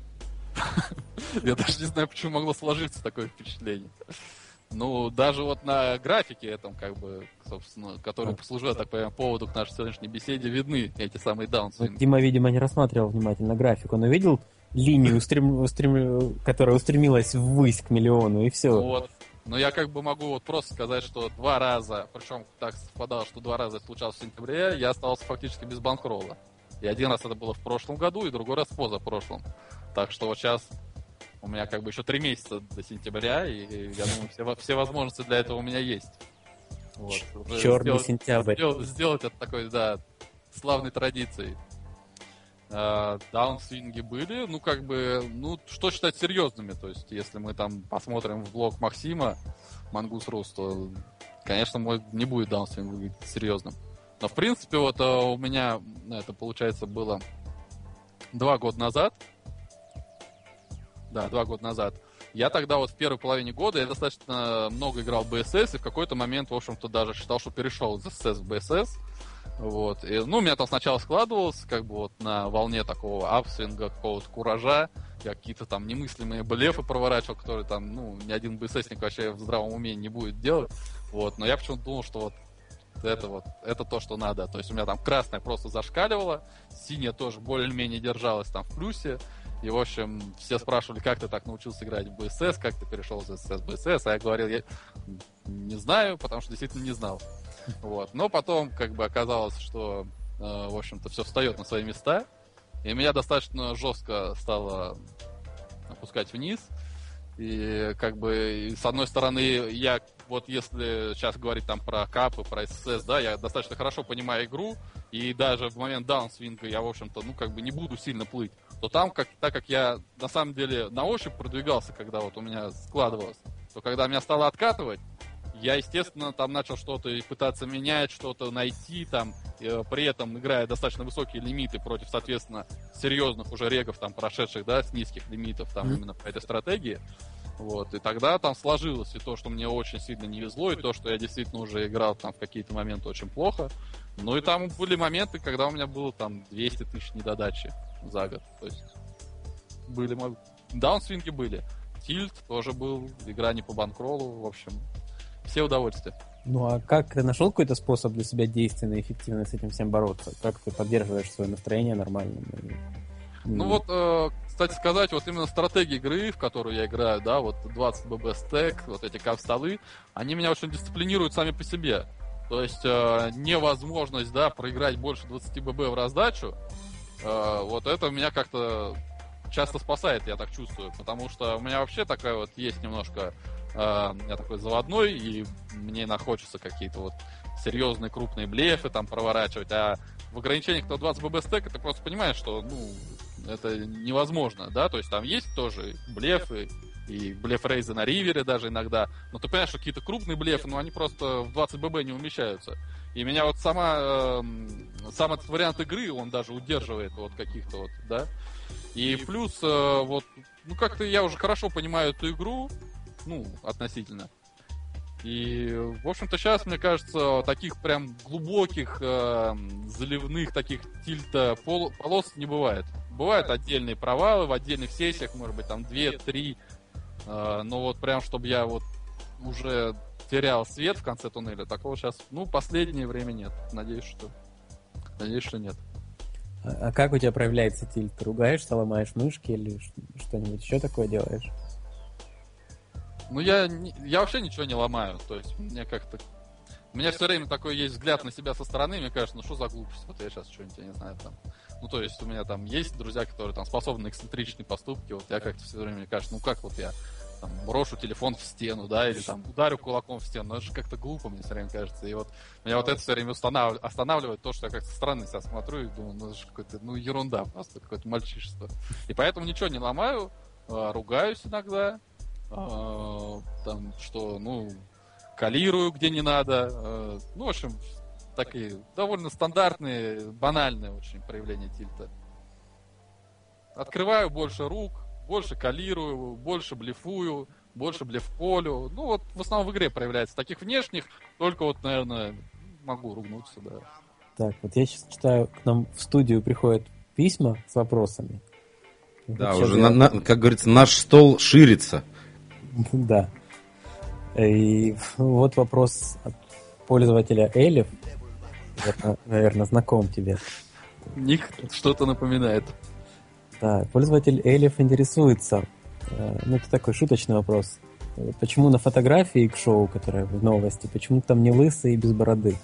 Я даже не знаю, почему могло сложиться такое впечатление. Ну, даже вот на графике этом, как бы, собственно, который послужил, я так понимаю, поводу к нашей сегодняшней беседе, видны эти самые Вот даунсвинги. Дима, видимо, не рассматривал внимательно графику, но видел линию, устрем- устрем- которая устремилась ввысь к миллиону, и все. Вот. Но я как бы могу вот просто сказать, что два раза, причем так совпадало, что два раза это случалось в сентябре, я остался фактически без банкролла. И один раз это было в прошлом году, и другой раз позапрошлом. Так что вот сейчас у меня как бы еще три месяца до сентября, и я думаю, все, во- все возможности для этого у меня есть. Вот. Уже Черный сделать- сентябрь. сделать, сделать это такой, да, славной традицией. А, даунсвинги были, ну, как бы, ну, что считать серьезными? То есть, если мы там посмотрим в блог Максима, Мангус Рус, то, конечно, мой не будет даунсвинг выглядеть серьезным. Но, в принципе, вот а, у меня, это, получается, было два года назад. Да, два года назад. Я тогда вот в первой половине года я достаточно много играл в би эс эс, и в какой-то момент, в общем-то, даже считал, что перешел из эс эс в би эс эс. Вот. И, ну, у меня там сначала складывалось, как бы вот на волне такого апсвинга, какого-то куража. Я какие-то там немыслимые блефы проворачивал, которые там, ну, ни один би эс эсник вообще в здравом уме не будет делать. Вот. Но я почему-то думал, что вот это вот, это то, что надо. То есть у меня там красная просто зашкаливала, синяя тоже более-менее держалась там в плюсе. И, в общем, все спрашивали, как ты так научился играть в би эс эс, как ты перешел из эс эс в би эс эс, а я говорил, я не знаю, потому что действительно не знал. Вот. Но потом, как бы, оказалось, что, э, в общем-то, все встает на свои места, и меня достаточно жестко стало опускать вниз. И, как бы, и, с одной стороны, я, вот если сейчас говорить там про капы, про эс эс эс, да, я достаточно хорошо понимаю игру, и даже в момент даунсвинга я, в общем-то, ну, как бы не буду сильно плыть, то там, как, так как я, на самом деле, на ощупь продвигался, когда вот у меня складывалось, то когда меня стало откатывать, я, естественно, там начал что-то пытаться менять, что-то найти, там, э, при этом играя достаточно высокие лимиты против, соответственно, серьезных уже регов, там, прошедших, да, с низких лимитов, там, именно по этой стратегии. Вот, и тогда там сложилось и то, что мне очень сильно не везло, и то, что я действительно уже играл там в какие-то моменты очень плохо. Ну и там были моменты, когда у меня было там двести тысяч недодачи за год. То есть были мои... даунсвинги были. Тильт тоже был, игра не по банкроллу, в общем, все удовольствия. Ну а как ты нашел какой-то способ для себя действенный и эффективно с этим всем бороться? Как ты поддерживаешь свое настроение нормальным? Ну вот, э, кстати сказать, вот именно стратегия игры, в которую я играю, да, вот двадцать бэ бэ стек, вот эти кап-столы, они меня очень дисциплинируют сами по себе. То есть э, невозможность, да, проиграть больше двадцать бэ бэ в раздачу, э, вот это меня как-то часто спасает, я так чувствую, потому что у меня вообще такая вот есть немножко, э, я такой заводной, и мне хочется какие-то вот серьезные крупные блефы там проворачивать, а в ограничениях то двадцать бэ бэ стека ты просто понимаешь, что, ну, это невозможно, да, то есть там есть тоже блефы, и блеф-рейзы на ривере даже иногда, но ты понимаешь, что какие-то крупные блефы, ну, они просто в двадцать бэ бэ не умещаются. И меня вот сама, э, сам этот вариант игры, он даже удерживает вот каких-то вот, да. И плюс, э, вот, ну, как-то я уже хорошо понимаю эту игру, ну, относительно. И, в общем-то, сейчас, мне кажется, таких прям глубоких, э, заливных таких тильта пол- полос не бывает. Бывают отдельные провалы в отдельных сессиях, может быть, там две-три, э, но вот прям, чтобы я вот уже терял свет в конце туннеля, такого сейчас, ну, последнее время нет. Надеюсь, что, надеюсь, что нет. А, а как у тебя проявляется тильт? Ты ругаешься, ломаешь мышки или что-нибудь еще такое делаешь? Ну, я, не, я вообще ничего не ломаю, то есть мне как-то... У меня все время такой есть взгляд на себя со стороны, мне кажется, ну что за глупость, вот я сейчас что-нибудь, я не знаю, там... Ну, то есть у меня там есть друзья, которые там способны на эксцентричные поступки, вот я как-то все время, мне кажется, ну как вот я там брошу телефон в стену, да, или там ударю кулаком в стену, ну это же как-то глупо, мне все время кажется, и вот меня вот это все время устанавливает, останавливает то, что я как-то странно себя смотрю и думаю, ну это же какое-то, ну ерунда просто, какое-то мальчишество. И поэтому ничего не ломаю, ругаюсь иногда, там, что, ну, калирую, где не надо. Ну, в общем, такие довольно стандартные, банальные очень проявления тильта. Открываю больше рук, больше калирую, больше блефую, больше блеф-полю. Ну, вот в основном в игре проявляется. Таких внешних, только вот, наверное, могу ругнуться, да. Так, вот я сейчас читаю, к нам в студию приходят письма с вопросами. Да, вот уже, я... на, на, как говорится, наш стол ширится. Да. И вот вопрос от пользователя Элиф. Это, наверное, знаком тебе. Ник что-то напоминает. Да, пользователь Элиф интересуется. Ну, это такой шуточный вопрос. Почему на фотографии к шоу, которая в новости, почему там не лысый и без бороды?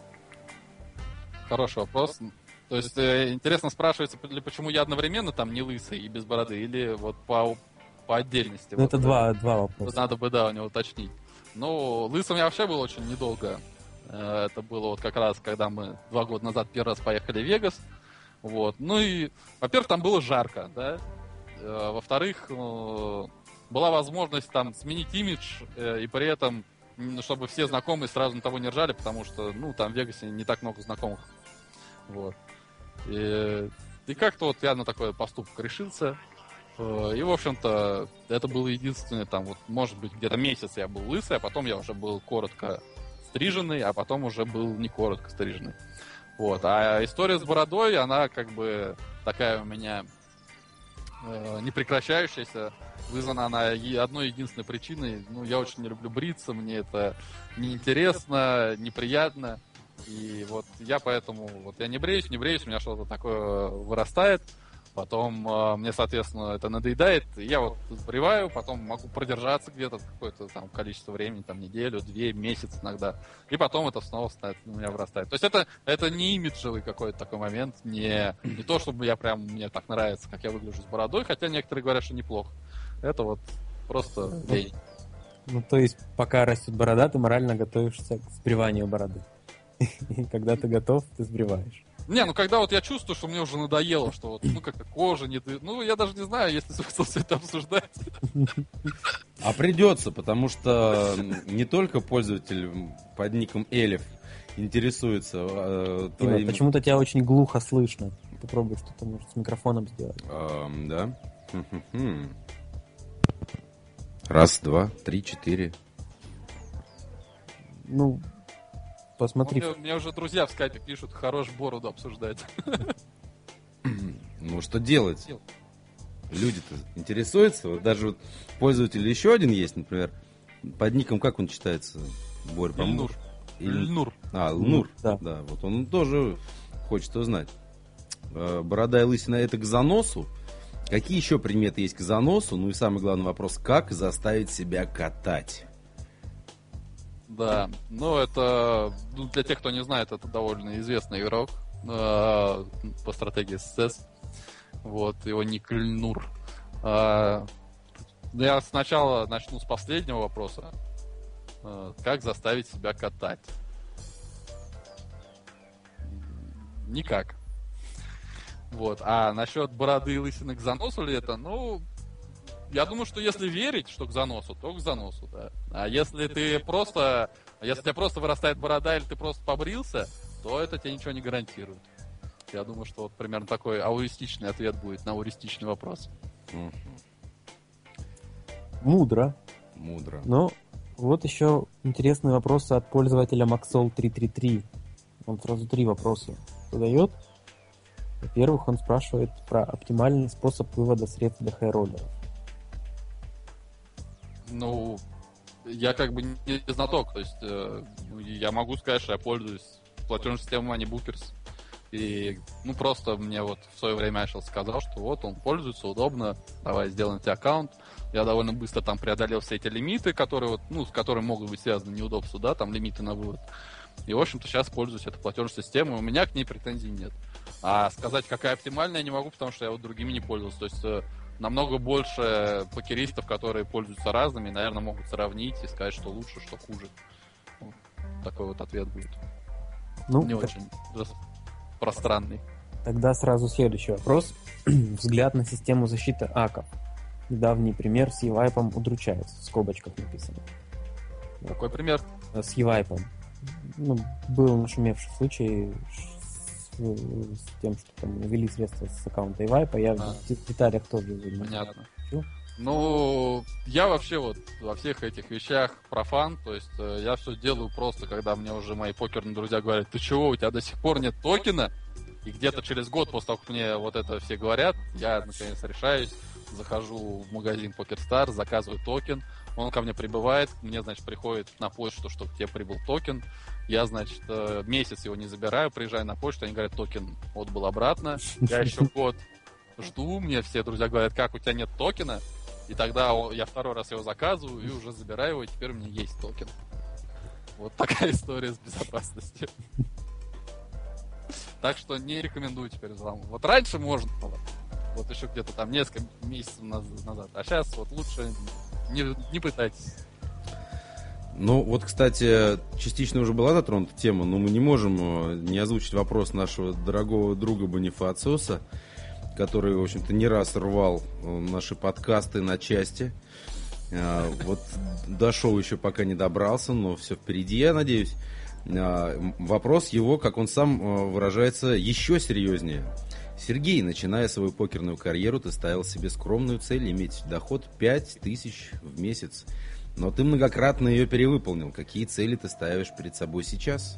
Хороший вопрос. То есть, интересно спрашивается, почему я одновременно там не лысый и без бороды, или вот по... по отдельности. Ну, вот, это да. два, два вопроса. Надо бы, да, у него уточнить. Ну, лысым я вообще был очень недолго. Это было вот как раз, когда мы два года назад первый раз поехали в Вегас. Вот. Ну и, во-первых, там было жарко, да. Во-вторых, была возможность там сменить имидж, и при этом, чтобы все знакомые сразу на того не ржали, потому что, ну, там в Вегасе не так много знакомых. Вот. И, и как-то вот я на такой поступок решился. И, в общем-то, это было единственное, там, вот, может быть, где-то месяц я был лысый, а потом я уже был коротко стриженный, а потом уже был не коротко стриженный. Вот. А история с бородой, она как бы такая у меня э, непрекращающаяся, вызвана она одной единственной причиной. Ну, я очень не люблю бриться, мне это неинтересно, неприятно. И вот я поэтому, вот я не бреюсь, не бреюсь, у меня что-то такое вырастает. Потом э, мне, соответственно, это надоедает. Я вот сбриваю, потом могу продержаться где-то какое-то там количество времени, там неделю, две, месяц иногда. И потом это снова у меня вырастает. То есть это, это не имиджевый какой-то такой момент, не, не то, чтобы я прям, мне так нравится, как я выгляжу с бородой, хотя некоторые говорят, что неплохо. Это вот просто лень. Ну, то есть, пока растет борода, ты морально готовишься к сбриванию бороды. И когда ты готов, ты сбриваешь. Не, ну когда вот я чувствую, что мне уже надоело, что вот, ну, как-то кожа не... Ну, я даже не знаю, если смысл все это обсуждать. А придется, потому что не только пользователь под ником Элиф интересуется э, твоим... Дима, почему-то тебя очень глухо слышно. Попробуй что-то, может, с микрофоном сделать. Эм, да. Раз, два, три, четыре. Ну... Посмотри. Ну, мне, мне уже друзья в скайпе пишут, хорош бороду обсуждать. Ну, что делать? Люди-то интересуются. Вот даже вот пользователь еще один есть, например, под ником, как он читается? Борь, Ильнур. Иль... Ильнур. А, Илнур. Да. Да, вот он тоже хочет узнать. э, борода и лысина это к заносу. Какие еще приметы есть к заносу? Ну и самый главный вопрос, как заставить себя катать? Да, ну это, ну, для тех, кто не знает, это довольно известный игрок э, по стратегии эс эс эс. Вот, его ник Льнур. Э, я сначала начну с последнего вопроса. Э, как заставить себя катать? Никак. Вот, а насчет бороды и лысины к заносу ли это, ну... Я думаю, что если верить, что к заносу, то к заносу, да. А если ты просто... Если у тебя просто вырастает борода или ты просто побрился, то это тебе ничего не гарантирует. Я думаю, что вот примерно такой ауристичный ответ будет на ауристичный вопрос. Мудро. Мудро. Но вот еще интересный вопрос от пользователя Maxol три три три. Он сразу три вопроса задает. Во-первых, он спрашивает про оптимальный способ вывода средств для хайроллеров. Ну, я как бы не знаток, то есть э, я могу сказать, что я пользуюсь платежной системой MoneyBookers. И, ну, просто мне вот в свое время Ашел сказал, что вот он пользуется, удобно, давай сделаем тебе аккаунт. Я довольно быстро там преодолел все эти лимиты, которые вот, ну, с которыми могут быть связаны неудобства, да, там лимиты на вывод. И, в общем-то, сейчас пользуюсь этой платежной системой, у меня к ней претензий нет. А сказать, какая оптимальная, я не могу, потому что я вот другими не пользовался. То есть э, намного больше покеристов, которые пользуются разными, наверное, могут сравнить и сказать, что лучше, что хуже. Вот такой вот ответ будет. Ну, не так... очень пространный. Тогда сразу следующий вопрос. Взгляд на систему защиты АКов. Недавний пример с Евайпом удручает. В скобочках написано. Какой пример? С Евайпом. Ну, был нашумевший случай с, с тем, что там ввели средства с аккаунта Евайпа. Я а. в деталях тоже не Понятно. Хочу. Ну, я вообще вот во всех этих вещах профан, то есть э, я все делаю просто, когда мне уже мои покерные друзья говорят, ты чего, у тебя до сих пор нет токена? И где-то через год, после того, как мне вот это все говорят, я наконец решаюсь, захожу в магазин PokerStars, заказываю токен, он ко мне прибывает, мне, значит, приходит на почту, что к тебе прибыл токен, я, значит, месяц его не забираю, приезжаю на почту, они говорят, токен отбыл обратно, я еще год жду, мне все друзья говорят, как у тебя нет токена, и тогда я второй раз его заказываю и уже забираю его, и теперь у меня есть токен. Вот такая история с безопасностью. Так что не рекомендую теперь взламывать. Вот раньше можно было. Вот еще где-то там несколько месяцев назад. А сейчас вот лучше не, не пытайтесь. Ну, вот, кстати, частично уже была затронута тема, но мы не можем не озвучить вопрос нашего дорогого друга Бонифациуса, который, в общем-то, не раз рвал наши подкасты на части. Вот до шоу еще пока не добрался, но все впереди, я надеюсь. Вопрос его, как он сам выражается, еще серьезнее. Сергей, начиная свою покерную карьеру, ты ставил себе скромную цель иметь доход пять тысяч в месяц. Но ты многократно ее перевыполнил. Какие цели ты ставишь перед собой сейчас?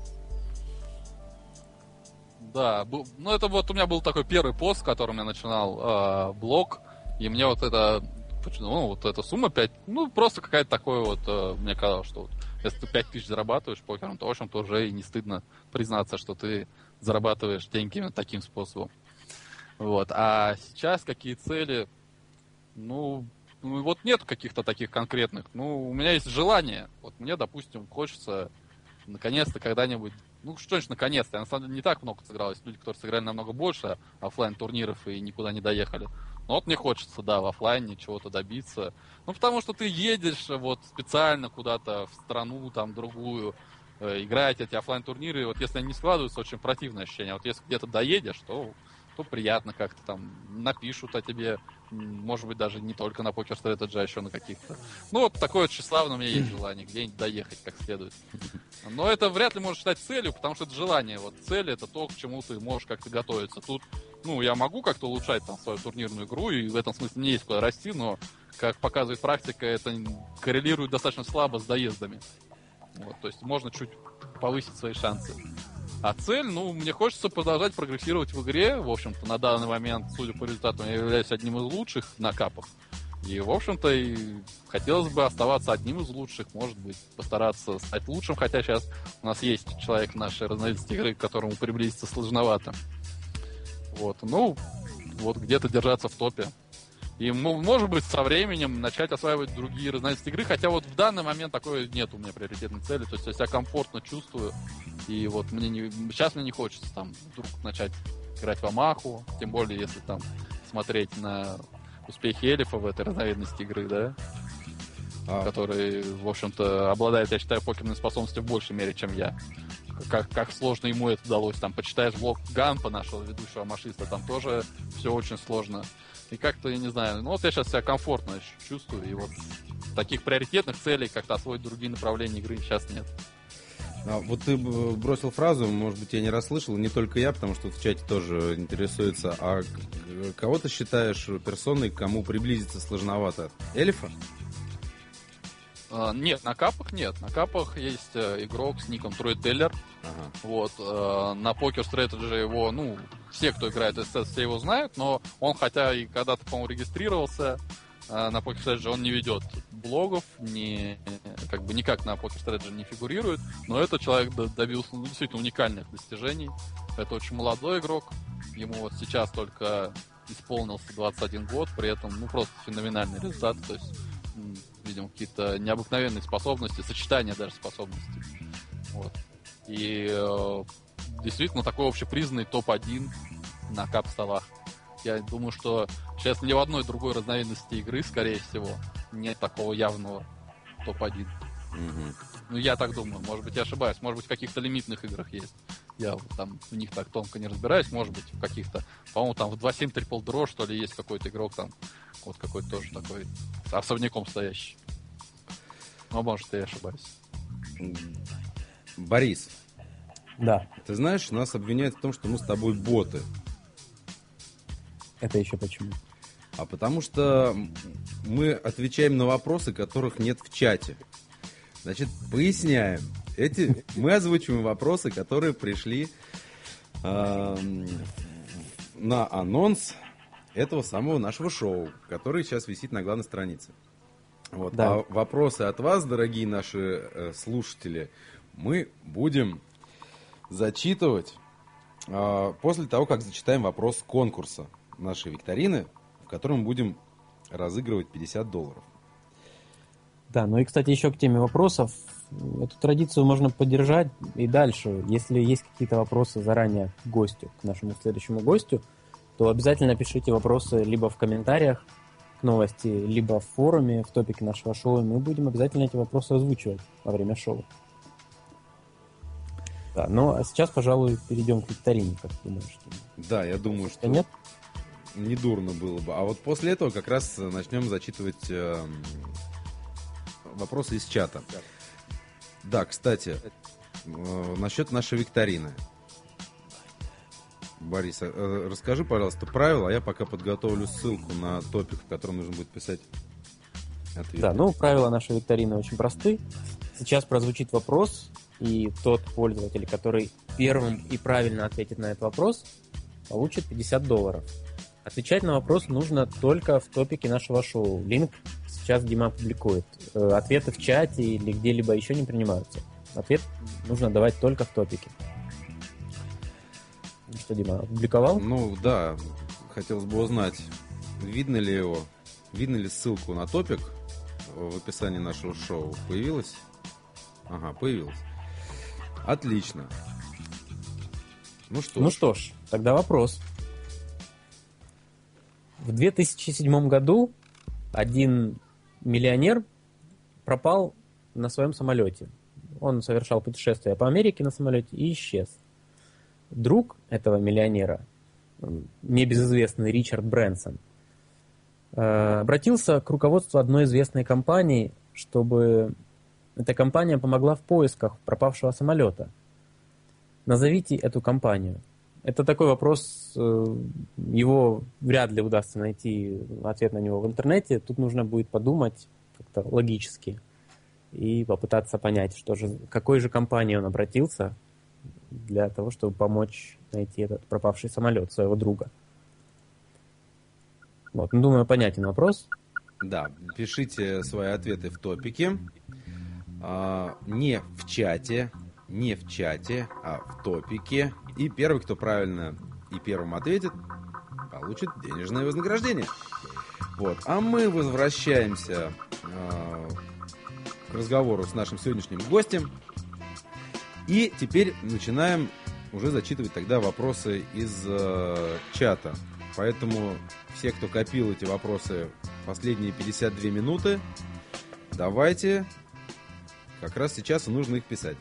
Да, был, ну это вот у меня был такой первый пост, в котором я начинал э, блог, и мне вот это, ну вот эта сумма пять, ну просто какая-то такое вот, э, мне казалось, что вот, если ты пять тысяч зарабатываешь покером, то в общем-то уже и не стыдно признаться, что ты зарабатываешь деньги именно таким способом. Вот, а сейчас какие цели, ну, ну вот нет каких-то таких конкретных, ну у меня есть желание, вот мне, допустим, хочется наконец-то когда-нибудь. Ну, что ж, наконец-то. Я, на самом деле, не так много сыграл. Есть люди, которые сыграли намного больше офлайн-турниров и никуда не доехали. Но вот мне хочется, да, в офлайне чего-то добиться. Ну, потому что ты едешь вот специально куда-то в страну, там, другую, э, играете эти офлайн-турниры. И вот если они не складываются, очень противное ощущение. Вот если где-то доедешь, то, то приятно как-то там напишут о тебе. Может быть, даже не только на PokerStars, а еще на каких-то. Ну, вот такое вот тщеславное у меня есть желание, где-нибудь доехать как следует. Но это вряд ли можно считать целью, потому что это желание. Вот цель — это то, к чему ты можешь как-то готовиться. Тут, ну, я могу как-то улучшать там свою турнирную игру, и в этом смысле не есть куда расти, но, как показывает практика, это коррелирует достаточно слабо с доездами. Вот, то есть можно чуть повысить свои шансы. А цель, ну, мне хочется продолжать прогрессировать в игре. В общем-то, на данный момент, судя по результатам, я являюсь одним из лучших на капах. И, в общем-то, и хотелось бы оставаться одним из лучших, может быть, постараться стать лучшим, хотя сейчас у нас есть человек в нашей разновидности игры, к которому приблизиться сложновато. Вот, ну, вот где-то держаться в топе. И, может быть, со временем начать осваивать другие разновидности игры, хотя вот в данный момент такой нет у меня приоритетной цели, то есть я себя комфортно чувствую, и вот мне не, сейчас мне не хочется там вдруг начать играть в Амаху, тем более, если там смотреть на успехи Элифа в этой разновидности игры, да, а. который, в общем-то, обладает, я считаю, покерной способностью в большей мере, чем я. Как, как сложно ему это удалось. Там почитаешь блог Ганпа, нашего ведущего амашиста, там тоже все очень сложно. И как-то, я не знаю, ну вот я сейчас себя комфортно чувствую, и вот таких приоритетных целей, как-то освоить другие направления игры, сейчас нет. А, вот ты бросил фразу, может быть, я не расслышал, не только я, потому что в чате тоже интересуется, а кого ты считаешь персоной, к кому приблизиться сложновато? Элифа? Uh, нет, на капах нет. На капах есть uh, игрок с ником Тройтеллер. Ага. Вот, uh, на Poker Strategy его, ну, все, кто играет в эс эс, все его знают, но он, хотя и когда-то, по-моему, регистрировался uh, на Poker Strategy, он не ведет блогов, не, как бы никак на Poker Strategy не фигурирует, но этот человек добился, ну, действительно уникальных достижений. Это очень молодой игрок, ему вот сейчас только исполнился двадцать один год, при этом, ну, просто феноменальный результат, то есть видимо, какие-то необыкновенные способности, сочетания даже способностей. Вот. И э, действительно такой общепризнанный топ один на кап-столах. Я думаю, что сейчас ни в одной другой разновидности игры, скорее всего, нет такого явного топ один. Mm-hmm. Ну, я так думаю. Может быть, я ошибаюсь. Может быть, в каких-то лимитных играх есть. Я вот там в них так тонко не разбираюсь. Может быть, в каких-то... По-моему, там в два семь Triple Draw, что ли, есть какой-то игрок там. Вот какой-то тоже такой особняком стоящий. Но, может, я ошибаюсь. Борис. Да. Ты знаешь, нас обвиняют в том, что мы с тобой боты. Это еще почему? А потому что мы отвечаем на вопросы, которых нет в чате. Значит, поясняем. Эти, мы озвучиваем вопросы, которые пришли э, на анонс этого самого нашего шоу, который сейчас висит на главной странице. Вот. Да. А вопросы от вас, дорогие наши э, слушатели, мы будем зачитывать э, после того, как зачитаем вопрос конкурса нашей викторины, в котором мы будем разыгрывать пятьдесят долларов. Да, ну и, кстати, еще к теме вопросов. Эту традицию можно поддержать и дальше. Если есть какие-то вопросы заранее к гостю, к нашему следующему гостю, то обязательно пишите вопросы либо в комментариях к новости, либо в форуме, в топике нашего шоу. Мы будем обязательно эти вопросы озвучивать во время шоу. Да, ну а сейчас, пожалуй, перейдем к викторине, как ты думаешь? Да, я думаю, что нет? Недурно было бы. А вот после этого как раз начнем зачитывать э, вопросы из чата. Да, да, кстати, э, насчет нашей викторины. Борис, э, расскажи, пожалуйста, правила, а я пока подготовлю ссылку на топик, в котором нужно будет писать ответ. Да, ну, правила нашей викторины очень просты. Сейчас прозвучит вопрос, и тот пользователь, который первым и правильно ответит на этот вопрос, получит пятьдесят долларов. Отвечать на вопрос нужно только в топике нашего шоу. Линк сейчас Дима опубликует. Ответы в чате или где-либо еще не принимаются. Ответ нужно давать только в топике. Что, Дима, опубликовал? Ну, да. Хотелось бы узнать, видно ли его, видно ли ссылку на топик в описании нашего шоу. Появилась? Ага, появилась. Отлично. Ну что Ну ж. что ж, тогда вопрос. В две тысячи седьмом году один миллионер пропал на своем самолете. Он совершал путешествие по Америке на самолете и исчез. Друг этого миллионера, небезызвестный Ричард Брэнсон, обратился к руководству одной известной компании, чтобы эта компания помогла в поисках пропавшего самолета. Назовите эту компанию. Это такой вопрос, его вряд ли удастся найти ответ на него в интернете. Тут нужно будет подумать как-то логически и попытаться понять, что же, к какой же компании он обратился для того, чтобы помочь найти этот пропавший самолет своего друга. Вот, ну, думаю, понятен вопрос. Да, пишите свои ответы в топике. А, не в чате, не в чате, а в топике. И первый, кто правильно и первым ответит, получит денежное вознаграждение. Вот. А мы возвращаемся э, к разговору с нашим сегодняшним гостем. И теперь начинаем уже зачитывать тогда вопросы из э, чата. Поэтому все, кто копил эти вопросы последние пятьдесят две минуты, давайте, как раз сейчас и нужно их писать.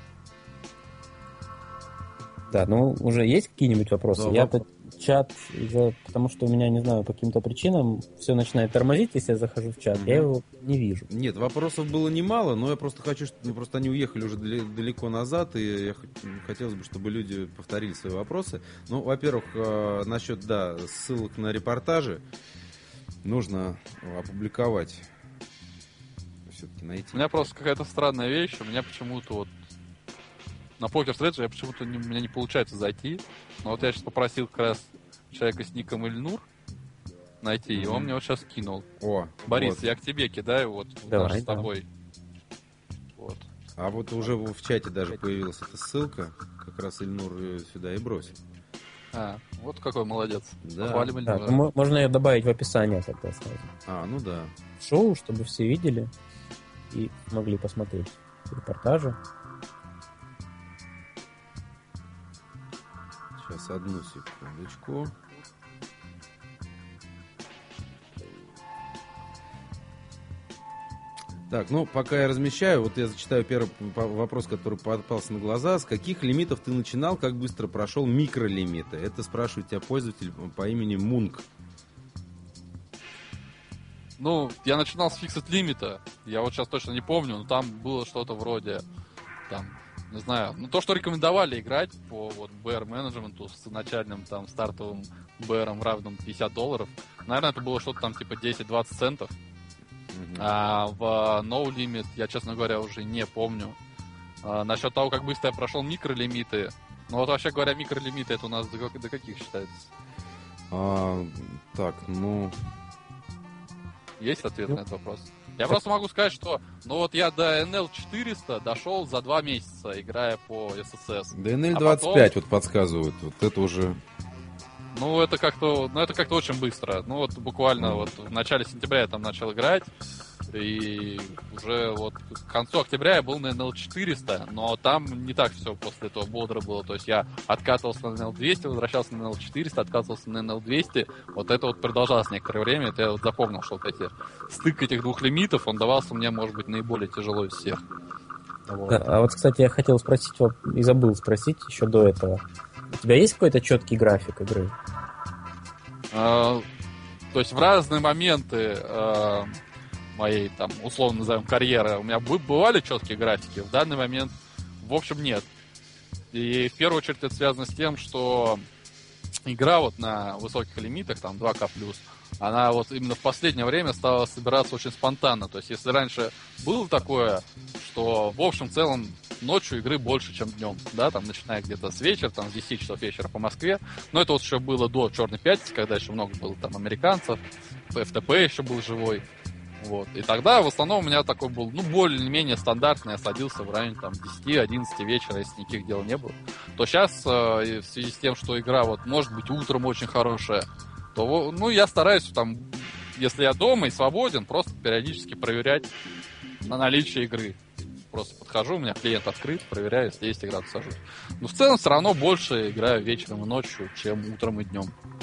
Да, ну уже есть какие-нибудь вопросы? Да, я воп... чат, из-за, потому что у меня, не знаю, по каким-то причинам все начинает тормозить, если я захожу в чат, mm-hmm. я его не вижу. Нет, вопросов было немало, но я просто хочу, что ну, просто они уехали уже далеко назад, и я хотелось бы, чтобы люди повторили свои вопросы. Ну, во-первых, э, насчет, да, ссылок на репортажи нужно опубликовать. Все-таки найти. У меня просто какая-то странная вещь, у меня почему-то вот на Poker Strategy я почему-то не, у меня не получается зайти. Но вот я сейчас попросил как раз человека с ником Ильнур найти, mm-hmm. и он мне вот сейчас кинул. О, Борис, вот. я к тебе кидаю, вот Давай, даже с да. тобой. Вот. А вот уже в чате даже появилась эта ссылка, как раз Ильнур ее сюда и бросил. А, вот какой молодец. Да. Похвалим Да, Ильнура. ну, можно ее добавить в описание тогда сразу. А, ну да. Шоу, чтобы все видели и могли посмотреть репортажи. Сейчас, одну секундочку. Так, ну, пока я размещаю, вот я зачитаю первый вопрос, который попался на глаза. С каких лимитов ты начинал, как быстро прошел микролимиты? Это спрашивает тебя пользователь по имени Мунк. Ну, я начинал с фиксит лимита. Я вот сейчас точно не помню, но там было что-то вроде, там, не знаю, ну то, что рекомендовали играть по вот би ар-менеджменту с начальным там стартовым би ар-ом равным пятьдесят долларов. Наверное, это было что-то там типа десять-двадцать центов. Mm-hmm. А в No Limit я, честно говоря, уже не помню. А, насчет того, как быстро я прошел микролимиты. Ну вот вообще говоря, микролимиты это у нас до, до каких считается? А, так, ну... Есть ответ на этот вопрос? Я просто могу сказать, что ну вот я до эн эл четыреста дошел за два месяца, играя по эс эс эс. Да эн эл двадцать пять а потом... вот подсказывают. Вот это уже... Ну, это как-то, ну, это как-то очень быстро. Ну, вот буквально mm. вот в начале сентября я там начал играть. И уже вот к концу октября я был на эн эл четыреста, но там не так все после этого бодро было. То есть я откатывался на эн эл двести, возвращался на эн эл четыреста, откатывался на эн эл двести. Вот это вот продолжалось некоторое время. Это я вот запомнил, что вот эти стык этих двух лимитов, он давался мне, может быть, наиболее тяжело из всех. Вот. Да, а вот, кстати, я хотел спросить, и забыл спросить еще до этого. У тебя есть какой-то четкий график игры? А, то есть в разные моменты а, моей, там, условно назовем, карьеры у меня бывали четкие графики, в данный момент, в общем, нет. И в первую очередь это связано с тем, что игра вот на высоких лимитах, там, два ка плюс, она вот именно в последнее время стала собираться очень спонтанно. То есть если раньше было такое, что в общем целом ночью игры больше, чем днем, да, там, начиная где-то с вечера, там, с десяти часов вечера по Москве, но это вот еще было до Черной пятницы, когда еще много было там американцев, эф тэ пэ еще был живой, вот, и тогда в основном у меня такой был, ну, более-менее стандартный, я садился в районе, там, десяти-одиннадцати вечера, если никаких дел не было, то сейчас, э, в связи с тем, что игра, вот, может быть, утром очень хорошая, то, ну, я стараюсь, там, если я дома и свободен, просто периодически проверять на наличие игры. Просто подхожу, у меня клиент открыт, проверяю, если есть игра, то сажусь. Но в целом все равно больше играю вечером и ночью, чем утром и днем.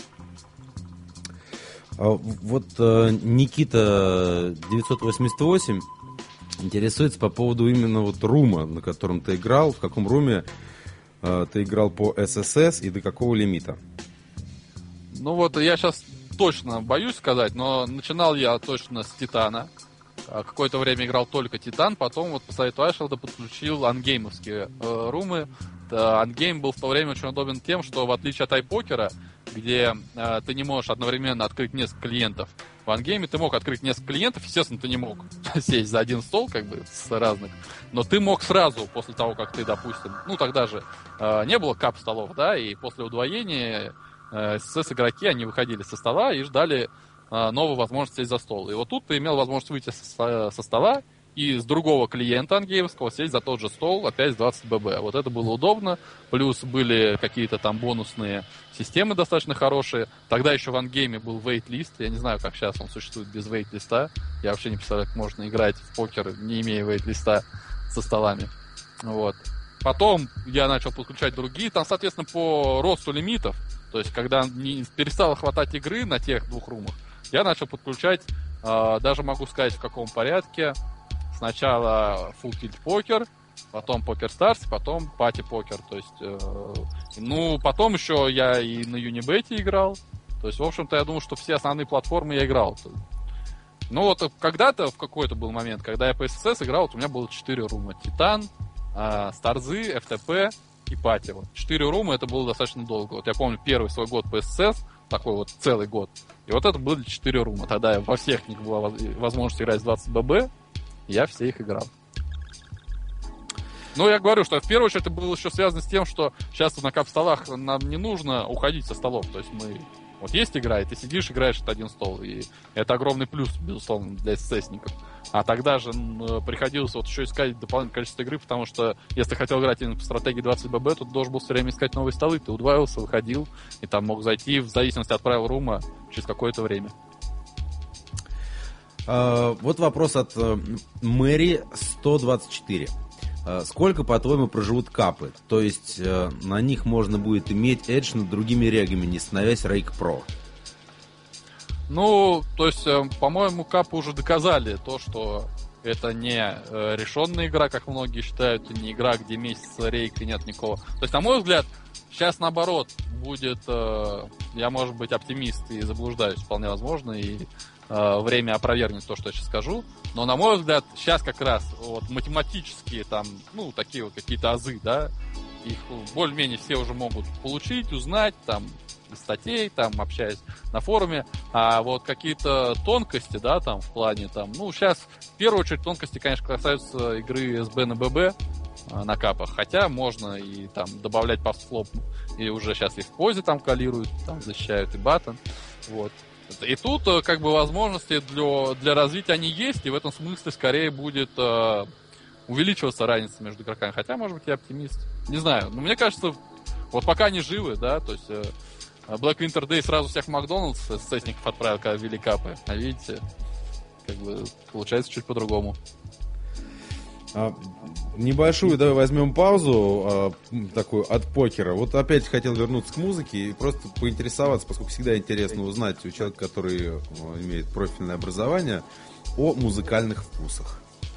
А вот э, Никита девятьсот восемьдесят восемь интересуется по поводу именно вот рума, на котором ты играл. В каком руме э, ты играл по эс эс эс и до какого лимита? Ну вот я сейчас точно боюсь сказать, но начинал я точно с Титана. Какое-то время играл только Титан, потом вот по совету Айшелда подключил ангеймовские э, румы. Ангейм был в то время очень удобен тем, что в отличие от айпокера, где э, ты не можешь одновременно открыть несколько клиентов, в ангейме ты мог открыть несколько клиентов, естественно, ты не мог сесть за один стол, как бы, с разных, но ты мог сразу, после того, как ты, допустим, ну тогда же э, не было кап-столов, да, и после удвоения э, эс эс игроки, они выходили со стола и ждали новую возможность сесть за стол. И вот тут ты имел возможность выйти со, со стола и с другого клиента ангеевского сесть за тот же стол опять с двадцать бэ бэ. Вот это было удобно. Плюс были какие-то там бонусные системы достаточно хорошие. Тогда еще в ангейме был вейт-лист. Я не знаю, как сейчас он существует без вейт-листа. Я вообще не представляю, как можно играть в покер, не имея вейт-листа со столами. Вот. Потом я начал подключать другие. Там, соответственно, по росту лимитов, то есть когда не перестало хватать игры на тех двух румах, я начал подключать, э, даже могу сказать, в каком порядке. Сначала Full Tilt Poker, потом Poker Stars, потом Party Poker. То есть, э, ну, потом еще я и на Unibet играл. То есть, в общем-то, я думаю, что все основные платформы я играл. Ну, вот когда-то, в какой-то был момент, когда я по эс эс эс играл, вот у меня было четыре рума. Титан, э, Старзы, эф тэ пэ и Пати. Вот. четыре рума, это было достаточно долго. Вот я помню первый свой год по эс эс эс, такой вот целый год. И вот это были четыре рума. Тогда во всех них была возможность играть с двадцать бэ бэ. Я все их играл. Ну, я говорю, что в первую очередь это было еще связано с тем, что сейчас на кап-столах нам не нужно уходить со столов. То есть мы... Вот есть игра, и ты сидишь, играешь от один стол. И это огромный плюс, безусловно, для эс эс эсников. А тогда же приходилось вот еще искать дополнительное количество игры, потому что если ты хотел играть именно по стратегии двадцать бэ бэ, то ты должен был все время искать новые столы. Ты удваивался, выходил, и там мог зайти, в зависимости от правил рума, через какое-то время. Uh, вот вопрос от uh, Мэри сто двадцать четыре. Uh, сколько, по-твоему, проживут капы? То есть uh, на них можно будет иметь эдж над другими регами, не становясь Rake Pro? Ну, то есть, э, по-моему, капы уже доказали то, что это не э, решенная игра, как многие считают, и не игра, где месяц рейка нет никакого. То есть, на мой взгляд, сейчас наоборот будет, э, я, может быть, оптимист и заблуждаюсь, вполне возможно, и э, время опровергнет то, что я сейчас скажу. Но, на мой взгляд, сейчас как раз вот математические там, ну, такие вот какие-то азы, да, их более-менее все уже могут получить, узнать, там, из статей, там, общаясь на форуме, а вот какие-то тонкости, да, там, в плане, там, ну, сейчас, в первую очередь, тонкости, конечно, касаются игры эс бэ на бэ бэ а, на капах, хотя можно и, там, добавлять пастфлоп, и уже сейчас и в позе, там, калируют, там, защищают и баттон, вот. И тут, как бы, возможности для, для развития они есть, и в этом смысле, скорее, будет э, увеличиваться разница между игроками, хотя, может быть, я оптимист, не знаю, но мне кажется, вот пока они живы, да, то есть... Э, Black Winter Day сразу всех в Макдональдс эс эс эсников отправил, когда ввели капы. А видите, как бы получается чуть по-другому. А, небольшую давай возьмем паузу а, такую от покера. Вот опять хотел вернуться к музыке и просто поинтересоваться, поскольку всегда интересно узнать у человека, который имеет профильное образование, о музыкальных вкусах.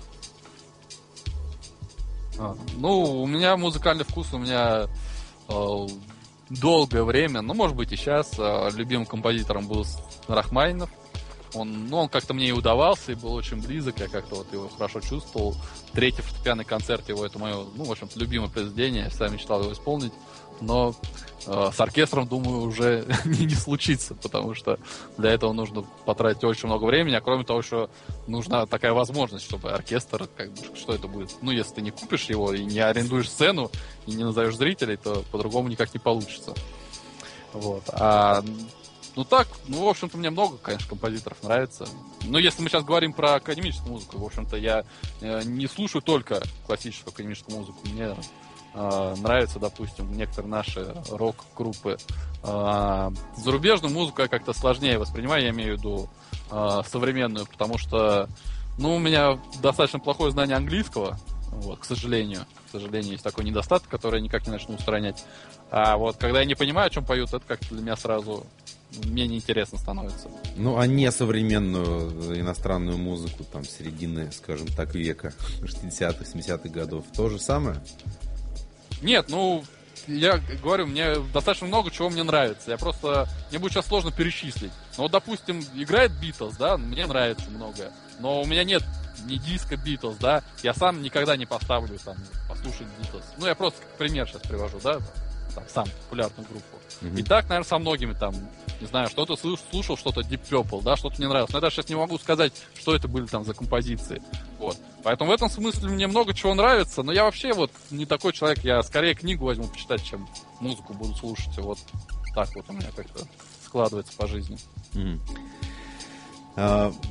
А, ну, у меня музыкальный вкус, у меня... Э, долгое время, ну, может быть, и сейчас любимым композитором был Рахманинов. Он, ну, он как-то мне и удавался, и был очень близок, я как-то вот его хорошо чувствовал. Третий фортепианный концерт его, это мое, ну, в общем-то, любимое произведение, я всегда мечтал его исполнить, но э, с оркестром, думаю, уже не, не случится, потому что для этого нужно потратить очень много времени, а кроме того, еще нужна такая возможность, чтобы оркестр, как бы, что это будет, ну, если ты не купишь его и не арендуешь сцену, и не назовешь зрителей, то по-другому никак не получится. Вот, а... Ну так, ну, в общем-то, мне много, конечно, композиторов нравится. Но если мы сейчас говорим про академическую музыку, в общем-то, я э, не слушаю только классическую академическую музыку. Мне э, нравятся, допустим, некоторые наши рок-группы. Э, зарубежную музыку я как-то сложнее воспринимаю, я имею в виду э, современную, потому что, ну, у меня достаточно плохое знание английского, вот, к сожалению. К сожалению, есть такой недостаток, который я никак не начну устранять. А вот когда я не понимаю, о чем поют, это как-то для меня сразу... мне неинтересно становится. Ну, а не современную иностранную музыку, там, середины, скажем так, века, шестидесятых, семидесятых годов, то же самое? Нет, ну, я говорю, мне достаточно много чего мне нравится. Я просто, мне будет сейчас сложно перечислить. Ну, вот, допустим, играет Битлз, да, мне нравится многое. Но у меня нет ни диска Битлз, да, я сам никогда не поставлю, там, послушать Битлз. Ну, я просто как пример сейчас привожу, да, там, сам популярную группу. Mm-hmm. И так, наверное, со многими там, не знаю, что-то слушал, что-то Deep Purple, да, что-то мне нравилось. Но я даже сейчас не могу сказать, что это были там за композиции. Вот. Поэтому в этом смысле мне много чего нравится, но я вообще вот не такой человек, я скорее книгу возьму почитать, чем музыку буду слушать. Вот так вот у меня как-то складывается по жизни. Mm-hmm. Uh...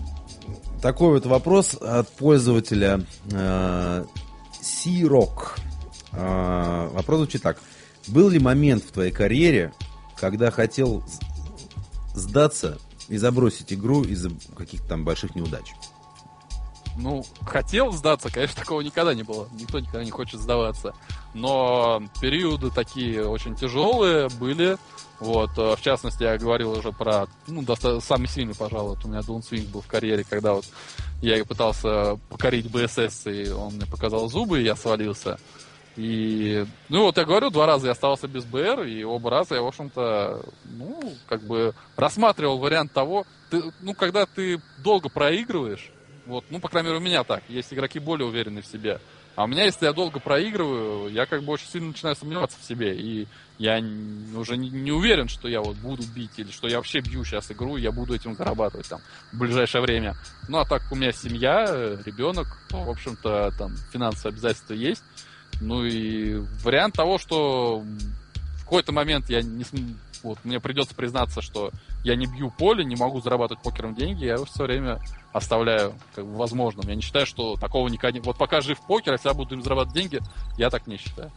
такой вот вопрос от пользователя э, Сирок. Э, вопрос звучит так. Был ли момент в твоей карьере, когда хотел сдаться и забросить игру из-за каких-то там больших неудач? Ну, хотел сдаться, конечно, такого никогда не было. Никто никогда не хочет сдаваться. Но периоды такие очень тяжелые были. Вот, в частности, я говорил уже про, ну, доста- самый сильный, пожалуй, вот у меня даунсвинг был в карьере, когда вот я пытался покорить би эс эс, и он мне показал зубы, и я свалился. И, ну, вот я говорю, два раза я оставался без бэ эр, и оба раза я, в общем-то, ну, как бы рассматривал вариант того, ты, ну, когда ты долго проигрываешь, вот, ну, по крайней мере, у меня так. Есть игроки более уверенные в себе. А у меня, если я долго проигрываю, я как бы очень сильно начинаю сомневаться в себе. И я уже не, не уверен, что я вот буду бить, или что я вообще бью сейчас игру, и я буду этим зарабатывать там в ближайшее время. Ну, а так у меня семья, ребенок, ну, в общем-то, там финансовые обязательства есть. Ну, и вариант того, что в какой-то момент я не см... вот, мне придется признаться, что я не бью поле, не могу зарабатывать покером деньги, я все время оставляю как бы возможным. Я не считаю, что такого никогда не... Вот пока жив покер, если я буду им зарабатывать деньги, я так не считаю.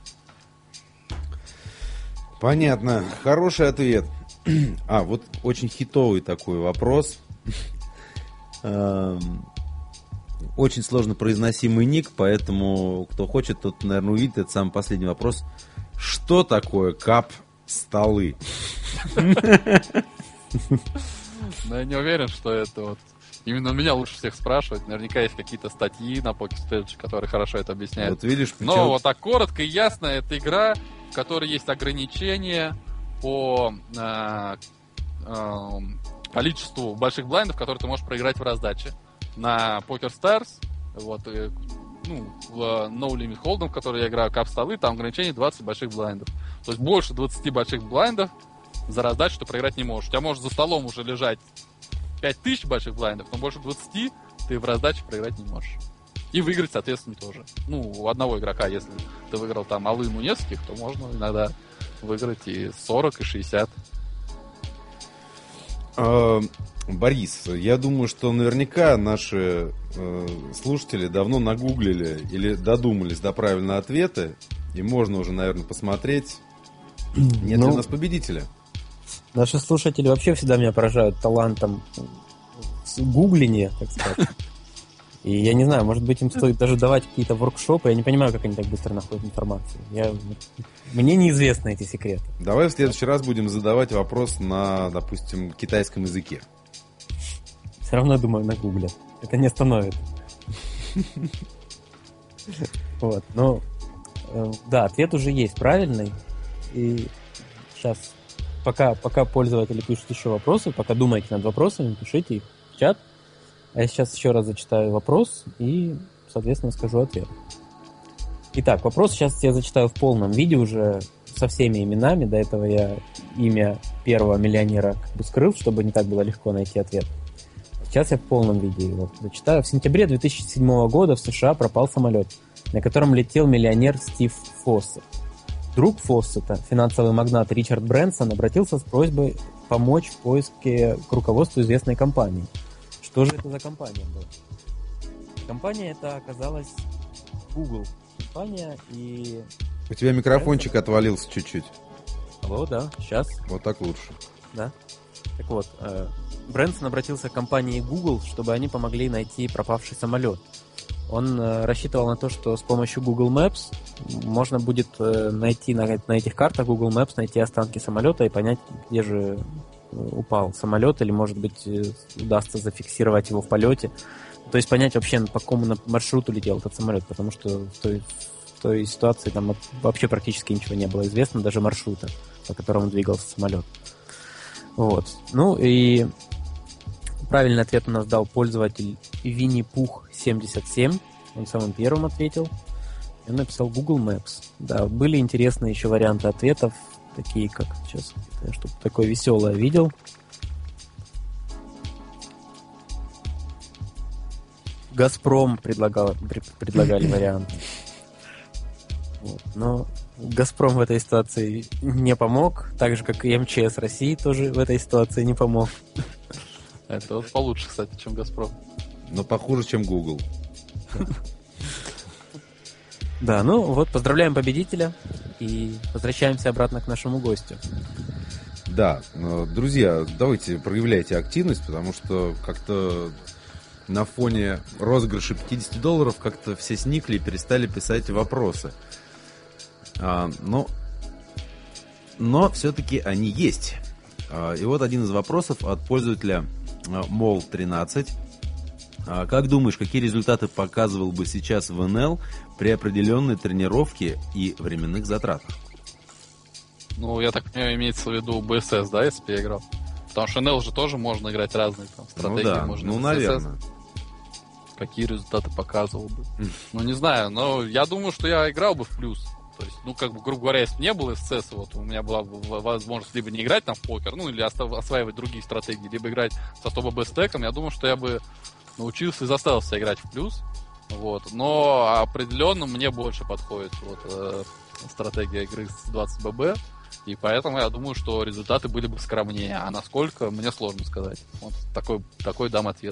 Понятно. Хороший ответ. А, вот очень хитовый такой вопрос. Очень сложно произносимый ник, поэтому кто хочет, тот, наверное, увидит. Это самый последний вопрос. Что такое кап-столы? Но я не уверен, что это вот... Именно меня лучше всех спрашивать. Наверняка есть какие-то статьи на PokerStrategi, которые хорошо это объясняют. Вот видишь, Но почему... вот так коротко и ясно, это игра, в которой есть ограничения по э, э, количеству больших блайндов, которые ты можешь проиграть в раздаче. На PokerStars, вот, э, ну, в No Limit Hold'em, в который я играю, кап-столы, там ограничение двадцать больших блайндов. То есть больше двадцати больших блайндов за раздачу ты проиграть не можешь. У тебя может за столом уже лежать пять тысяч больших блайндов, но больше двадцати ты в раздаче проиграть не можешь. И выиграть, соответственно, тоже. Ну, у одного игрока, если ты выиграл там алын у нескольких, то можно иногда выиграть и сорок, и шестьдесят. А, Борис, я думаю, что наверняка наши э, слушатели давно нагуглили или додумались до правильного ответа, и можно уже, наверное, посмотреть, нет Ну, ли у нас победителя. Наши слушатели вообще всегда меня поражают талантом с гугления, так сказать. И я не знаю, может быть, им стоит даже давать какие-то воркшопы. Я не понимаю, как они так быстро находят информацию. Я... Мне неизвестны эти секреты. Давай в следующий раз будем задавать вопрос на, допустим, китайском языке. Все равно, думаю, на гугле. Это не остановит. Вот, но... Да, ответ уже есть правильный. И сейчас... Пока, пока пользователи пишут еще вопросы, пока думаете над вопросами, пишите их в чат. А я сейчас еще раз зачитаю вопрос и, соответственно, скажу ответ. Итак, вопрос сейчас я зачитаю в полном виде уже со всеми именами. До этого я имя первого миллионера как бы скрыл, чтобы не так было легко найти ответ. Сейчас я в полном виде его зачитаю. В сентябре две тысячи седьмого года в США пропал самолет, на котором летел миллионер Стив Фоссет. Друг Фоссета, финансовый магнат Ричард Брэнсон, обратился с просьбой помочь в поиске к руководству известной компании. Что же это за компания была? Компания эта оказалась Google. Компания и... У тебя микрофончик отвалился чуть-чуть. Алло, да, сейчас. Вот так лучше. Да. Так вот, э, Брэнсон обратился к компании Google, чтобы они помогли найти пропавший самолет. Он э, рассчитывал на то, что с помощью Google Maps можно будет э, найти на, на этих картах Google Maps, найти останки самолета и понять, где же упал самолет, или, может быть, удастся зафиксировать его в полете. То есть понять вообще, по какому маршруту летел этот самолет, потому что в той, в той ситуации там вообще практически ничего не было известно, даже маршрута, по которому двигался самолет. Вот. Ну и правильный ответ у нас дал пользователь Винни-Пух семьдесят семь. Он самым первым ответил. Он написал Google Maps. Да, были интересные еще варианты ответов, такие как... Сейчас я что-то такое веселое видел. Газпром предлагал, предлагали варианты. Вот. Но Газпром в этой ситуации не помог, так же, как и эм че эс России тоже в этой ситуации не помог. Это вот получше, кстати, чем Газпром. но похуже, чем Google. Да, ну вот, поздравляем победителя и возвращаемся обратно к нашему гостю. Да, друзья, давайте проявляйте активность, потому что как-то на фоне розыгрыша пятьдесят долларов как-то все сникли и перестали писать вопросы. А, но, но все-таки они есть. А, и вот один из вопросов от пользователя мол тринадцать. А, как думаешь, какие результаты показывал бы сейчас в эн эл при определенной тренировке и временных затратах? Ну, я так понимаю, имеется в виду би эс эс, да, если бы я играл? Потому что эн эл же тоже можно играть разные там стратегии. Ну да, можно ну, наверное. Какие результаты показывал бы? Ну, не знаю, но я думаю, что я играл бы в плюс. То есть, ну, как бы, грубо говоря, если бы не было эс эс, вот, у меня была бы возможность либо не играть там в покер, ну, или осваивать другие стратегии, либо играть со сто би би стеком, я думаю, что я бы научился и заставил себя играть в плюс. Вот. Но определенно мне больше подходит вот, э, стратегия игры с двадцать би би. И поэтому я думаю, что результаты были бы скромнее. А насколько, мне сложно сказать. Вот такой, такой дам ответ.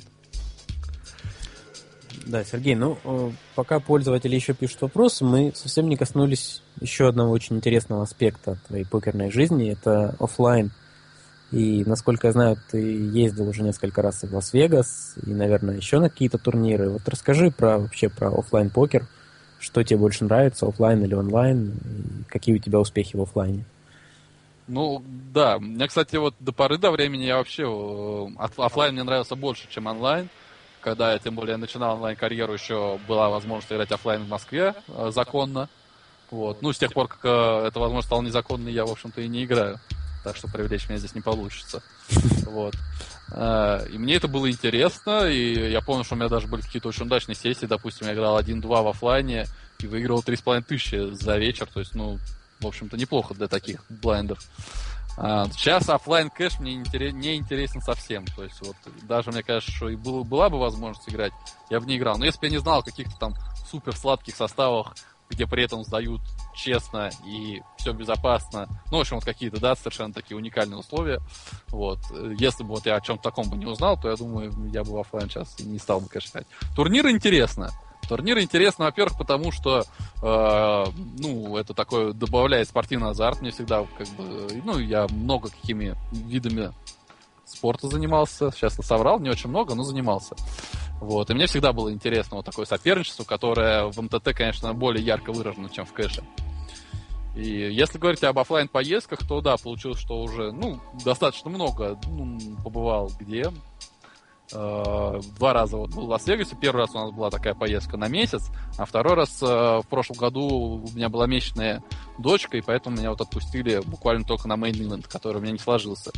Да, Сергей, ну, пока пользователи еще пишут вопросы, мы совсем не коснулись еще одного очень интересного аспекта твоей покерной жизни. Это офлайн. И, насколько я знаю, ты ездил уже несколько раз в Лас-Вегас и, наверное, еще на какие-то турниры. Вот расскажи про, вообще про офлайн покер. Что тебе больше нравится, офлайн или онлайн? И какие у тебя успехи в офлайне? Ну, да. Мне, кстати, вот до поры до времени я вообще... Офлайн мне нравился больше, чем онлайн. Когда я, тем более, начинал онлайн-карьеру, еще была возможность играть офлайн в Москве э, законно. Вот. Ну, с тех пор, как э, эта возможность стала незаконной, я, в общем-то, и не играю. Так что привлечь меня здесь не получится. Вот. Э, и мне это было интересно, и я помню, что у меня даже были какие-то очень удачные сессии. Допустим, я играл один-два в офлайне и выиграл три с половиной тысячи за вечер. То есть, ну, в общем-то, неплохо для таких блайндов. А, сейчас офлайн кэш мне не интересен совсем. То есть, вот, даже мне кажется, что и было, была бы возможность играть, я бы не играл. Но если бы я не знал о каких-то там супер сладких составах, где при этом сдают честно и все безопасно, ну, в общем, вот какие-то, да, совершенно такие уникальные условия. Вот. Если бы вот я о чем-то таком бы не узнал, то я думаю, я бы в офлайн сейчас не стал бы кэшать. Турниры интересно. Турниры интересны, во-первых, потому что, э, ну, это такое добавляет спортивный азарт. Мне всегда, как бы, ну, я много какими видами спорта занимался. Сейчас я соврал, не очень много, но занимался. Вот. И мне всегда было интересно вот такое соперничество, которое в эм тэ тэ, конечно, более ярко выражено, чем в кэше. И если говорить об офлайн-поездках, то да, получилось, что уже, ну, достаточно много, ну, побывал где. Два раза вот был в Лас-Вегасе. Первый раз у нас была такая поездка на месяц, а второй раз в прошлом году у меня была месячная дочка, и поэтому меня вот отпустили буквально только на мейн-ивент, который у меня не сложился.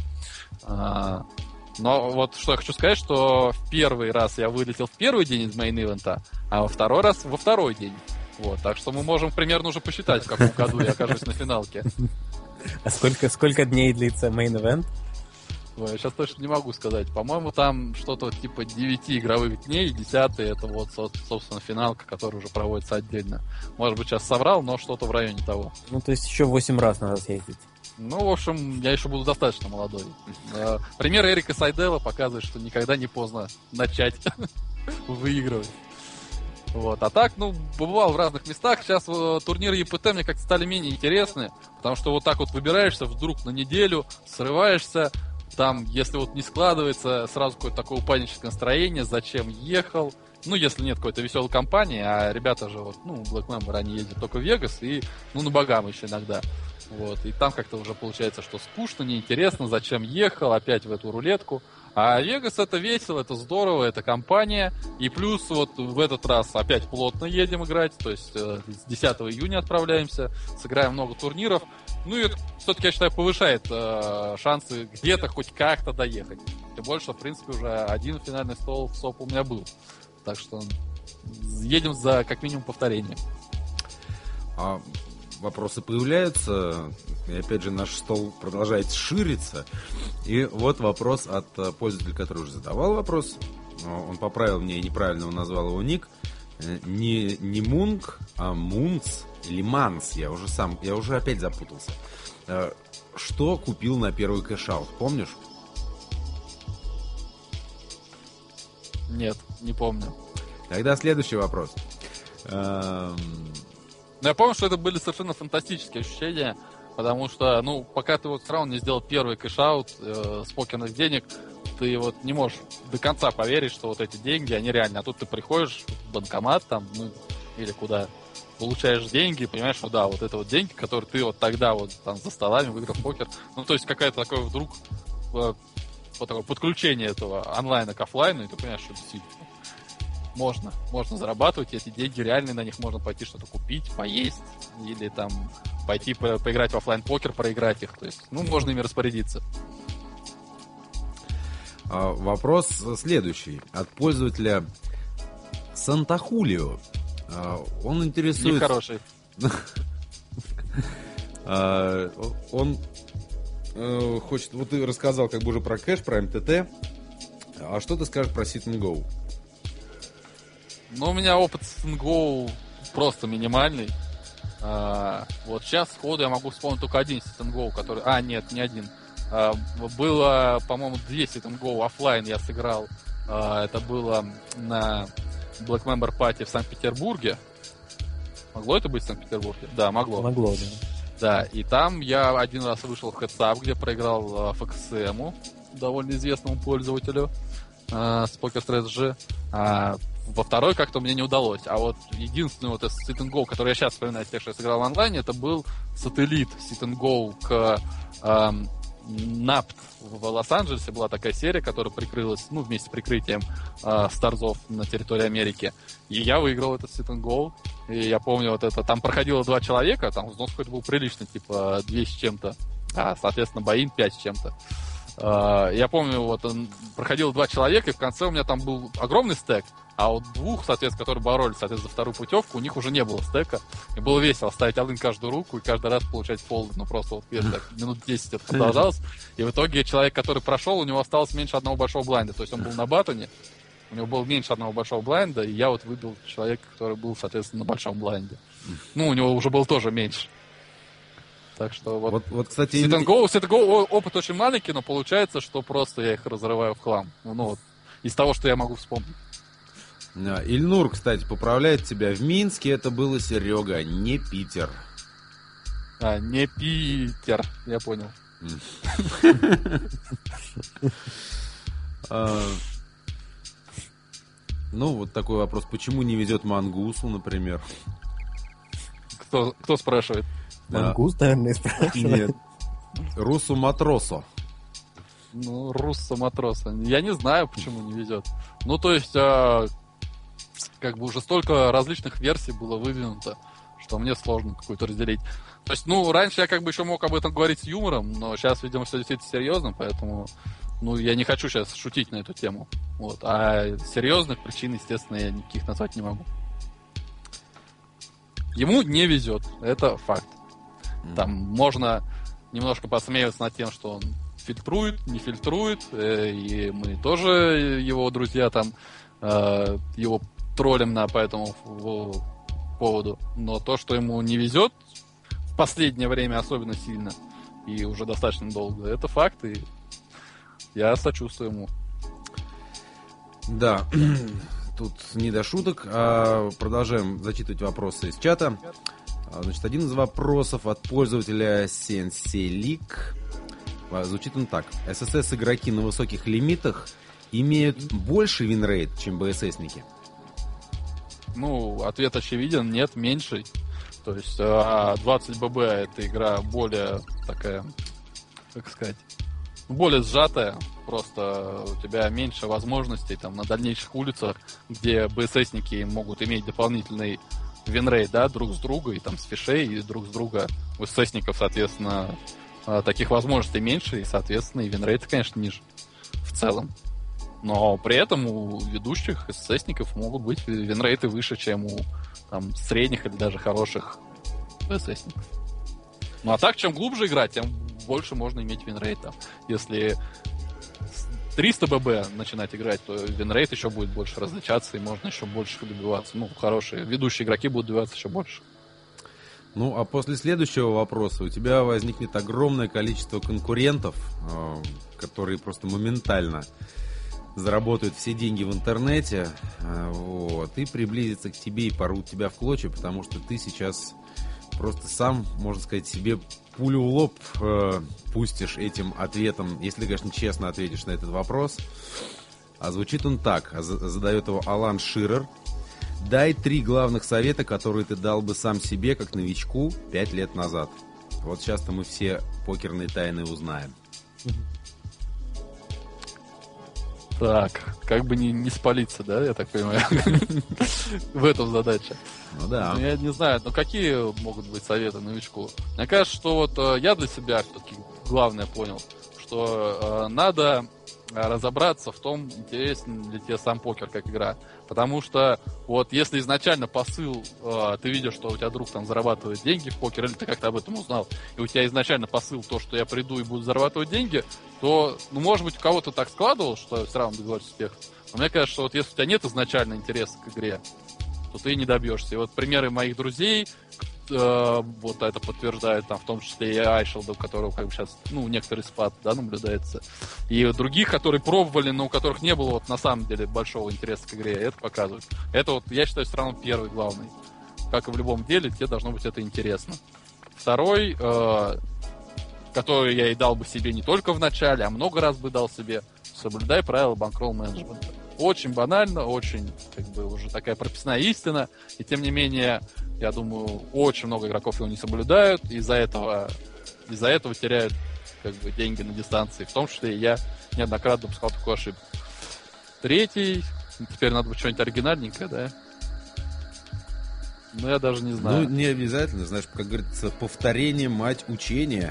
Но вот что я хочу сказать, что в первый раз я вылетел в первый день из мейн-ивента, а во второй раз во второй день. Вот, так что мы можем примерно уже посчитать, в каком году я окажусь на финалке. А сколько, сколько дней длится мейн-ивент? Я сейчас точно не могу сказать. По-моему, там что-то типа девяти игровых дней, десятый это вот, собственно, финалка, которая уже проводится отдельно. Может быть, сейчас соврал, но что-то в районе того. Ну, то есть еще восемь раз надо съездить. Ну, в общем, я еще буду достаточно молодой. Пример Эрика Сайдела показывает, что никогда не поздно начать выигрывать. Вот. А так, ну, бывал в разных местах. Сейчас турниры и пэ тэ мне как-то стали менее интересны, потому что вот так вот выбираешься вдруг на неделю, срываешься. Там, если вот не складывается, сразу какое-то такое упадническое настроение, зачем ехал. Ну, если нет какой-то веселой компании, а ребята же вот, ну, Black Mamba ранее ездят только в Вегас и, ну, на Багамы еще иногда. Вот, и там как-то уже получается, что скучно, неинтересно, зачем ехал, опять в эту рулетку. А Вегас это весело, это здорово, это компания. И плюс вот в этот раз опять плотно едем играть, то есть э, с десятого июня отправляемся, сыграем много турниров. Ну и это, все-таки, я считаю, повышает э, шансы где-то хоть как-то доехать. Тем больше, что, в принципе, уже один финальный стол в СОП у меня был. Так что едем за, как минимум, повторение. А вопросы появляются, и опять же наш стол продолжает шириться. И вот вопрос от пользователя, который уже задавал вопрос. Он поправил мне и неправильно он назвал его ник. Не, не Мунг, а Мунц или Манс. Я уже сам, я уже опять запутался. Что купил на первый кэш-аут, помнишь? Нет, не помню. Тогда следующий вопрос. Эм, Но я помню, что это были совершенно фантастические ощущения, потому что, ну, пока ты вот все равно не сделал первый кэш-аут э, с покерных денег, ты вот не можешь до конца поверить, что вот эти деньги, они реальные. А тут ты приходишь в банкомат там, ну, или куда, получаешь деньги, и понимаешь, что да, вот это вот деньги, которые ты вот тогда вот там за столами выиграл в покер. Ну, то есть какая-то такое вдруг э, вот такое подключение этого онлайна к офлайну, и ты понимаешь, что действительно можно, можно зарабатывать, эти деньги реальные, на них можно пойти что-то купить, поесть, или там пойти по- поиграть в офлайн-покер, проиграть их. То есть, ну, можно ими распорядиться. а, вопрос следующий. От пользователя Санта-Хулио. А, он интересуется... Нехороший. А, Он э, хочет... Вот ты рассказал как бы уже про кэш, про эм тэ тэ. А что ты скажешь про Sit and Go? Ну, у меня опыт с эн го просто минимальный. А, вот сейчас сходу я могу вспомнить только один Sit and Go, который... А, нет, не один. А, было, по-моему, две Sit and Go офлайн я сыграл. А, это было на Black Member Party в Санкт-Петербурге. Могло это быть в Санкт-Петербурге? Да, могло. Могло, да. Да, и там я один раз вышел в Heads-Up, где проиграл эф экс эм, довольно известному пользователю э, с Poker Strategy. А во второй как-то мне не удалось. А вот единственный вот Sit and Go, который я сейчас вспоминаю из тех, что я сыграл в онлайне, это был сателлит Sit and Go к эм, напт в Лос-Анджелесе. Была такая серия, которая прикрылась, ну, вместе с прикрытием э, Старзов на территории Америки. И я выиграл этот Sit and Go. И я помню, вот это, там проходило два человека, там взнос какой-то был приличный, типа двести с чем-то, а, соответственно, боин пять с чем-то. Uh, я помню, вот он проходил два человека, и в конце у меня там был огромный стек, а вот двух, соответственно, которые боролись, соответственно, за вторую путевку, у них уже не было стека. И было весело ставить один каждую руку и каждый раз получать фолд. Ну, просто вот где-то так, минут десять это продолжалось. И в итоге человек, который прошел, у него осталось меньше одного большого блайнда. То есть он был на батоне, у него было меньше одного большого блайнда, и я вот выбил человека, который был, соответственно, на большом блайнде. Ну, у него уже был тоже меньше. Так что вот, Вот, вот кстати... Sit and Go, Sit and Go опыт очень маленький, но получается, что просто я их разрываю в хлам. Ну, вот, из того, что я могу вспомнить. Да, Ильнур, кстати, поправляет тебя. В Минске это было, Серега, не Питер. А, не Питер, я понял. Ну, вот такой вопрос. Почему не везет Мангусу, например? Кто, кто спрашивает? Мангус, наверное, спрашивает. Нет. Русу Матросо. Ну, Руссо Матроса. Я не знаю, почему не везет. Ну, то есть, а, как бы уже столько различных версий было выдвинуто, что мне сложно какую-то разделить. То есть, ну, раньше я как бы еще мог об этом говорить с юмором, но сейчас, видимо, все действительно серьезно, поэтому, ну, я не хочу сейчас шутить на эту тему. Вот. А серьезных причин, естественно, я никаких назвать не могу. Ему не везет, это факт. Там можно немножко посмеиваться над тем, что он фильтрует, не фильтрует, э, и мы тоже его друзья там э, его троллим на по этому поводу. Но то, что ему не везет в последнее время особенно сильно и уже достаточно долго, это факт, и я сочувствую ему. Да, тут не до шуток. А продолжаем зачитывать вопросы из чата. Значит, один из вопросов от пользователя Senselik звучит он так. эс эс эс-игроки на высоких лимитах имеют больше винрейт, чем би эс эс-ники? Ну, ответ очевиден, нет, меньше. То есть двадцать бэ бэ это игра более такая, как сказать, более сжатая. Просто у тебя меньше возможностей там на дальнейших улицах, где би эс эс-ники могут иметь дополнительный винрейт, да, друг с друга, и там с фишей, и друг с друга. У эс эс-ников, соответственно, таких возможностей меньше, и, соответственно, и винрейты, конечно, ниже в целом. Но при этом у ведущих эс эс-ников могут быть винрейты выше, чем у там, средних или даже хороших би эс эс-ников. Ну а так, чем глубже играть, тем больше можно иметь винрейт. Там. Если триста бэ бэ начинать играть, то винрейт еще будет больше различаться, и можно еще больше добиваться. Ну, хорошие ведущие игроки будут добиваться еще больше. Ну, а после следующего вопроса у тебя возникнет огромное количество конкурентов, которые просто моментально заработают все деньги в интернете, вот, и приблизятся к тебе и порвут тебя в клочья, потому что ты сейчас просто сам, можно сказать, себе пулю в лоб э, пустишь этим ответом, если ты, конечно, честно ответишь на этот вопрос. А звучит он так, задает его Алан Ширер. Дай три главных совета, которые ты дал бы сам себе, как новичку, пять лет назад. Вот сейчас-то мы все покерные тайны узнаем. Так, как бы не, не спалиться, да, я так понимаю, в этом задача. Ну да. Я не знаю, но какие могут быть советы новичку? Мне кажется, что вот я для себя все-таки главное понял, что надо разобраться в том, интересен ли тебе сам покер как игра. Потому что вот если изначально посыл, э, ты видишь, что у тебя друг там зарабатывает деньги в покер, или ты как-то об этом узнал, и у тебя изначально посыл то, что я приду и буду зарабатывать деньги, то, ну, может быть, у кого-то так складывалось, что все равно добиваешься успеха. Но мне кажется, что вот если у тебя нет изначально интереса к игре, то ты не добьешься. И вот примеры моих друзей, э, вот это подтверждает, там, в том числе и Айшелда, у которого как бы сейчас, ну, некоторый спад, да, наблюдается. И других, которые пробовали, но у которых не было вот на самом деле большого интереса к игре, это показывает. Это вот, я считаю, все равно первый главный. Как и в любом деле, тебе должно быть это интересно. Второй, э, который я и дал бы себе не только в начале, а много раз бы дал себе, соблюдай правила банкролл-менеджмента. Очень банально, очень, как бы, уже такая прописная истина, и тем не менее, я думаю, очень много игроков его не соблюдают, и из-за этого, из-за этого теряют, как бы, деньги на дистанции, в том числе и я неоднократно допускал такую ошибку. Третий, теперь надо быть что-нибудь оригинальненькое, да? Ну, я даже не знаю. Ну, не обязательно, знаешь, как говорится, повторение мать учения.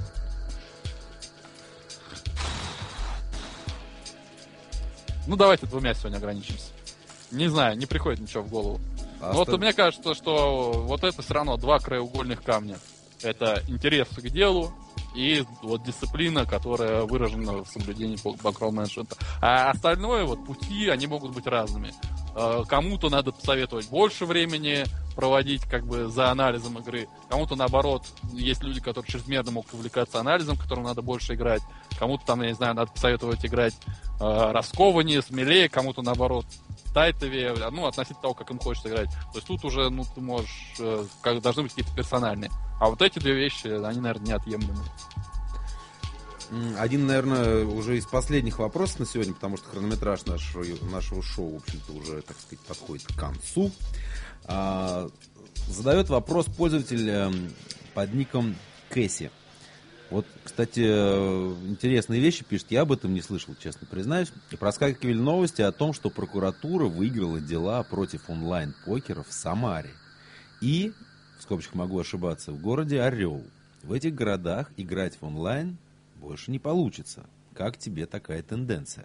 Ну, давайте двумя сегодня ограничимся. Не знаю, не приходит ничего в голову. А вот мне кажется, что вот это все равно два краеугольных камня. Это интерес к делу и вот дисциплина, которая выражена в соблюдении банкролл-менеджмента. А остальное, вот пути, они могут быть разными. Кому-то надо посоветовать больше времени проводить как бы за анализом игры. Кому-то, наоборот, есть люди, которые чрезмерно могут увлекаться анализом, которым надо больше играть. Кому-то там, я не знаю, надо посоветовать играть э, раскованнее, смелее. Кому-то, наоборот, тайтовее. Ну, относительно того, как им хочется играть. То есть тут уже, ну, ты можешь... Э, как, должны быть какие-то персональные. А вот эти две вещи, они, наверное, неотъемлемы. Один, наверное, уже из последних вопросов на сегодня, потому что хронометраж нашего, нашего шоу, в общем-то, уже, так сказать, подходит к концу. А, задает вопрос пользователь под ником Кэсси. Вот, кстати, интересные вещи пишет. Я об этом не слышал, честно признаюсь. И проскакивали новости о том, что прокуратура выиграла дела против онлайн-покера в Самаре. И, в скобочках могу ошибаться, в городе Орел. В этих городах играть в онлайн больше не получится. Как тебе такая тенденция?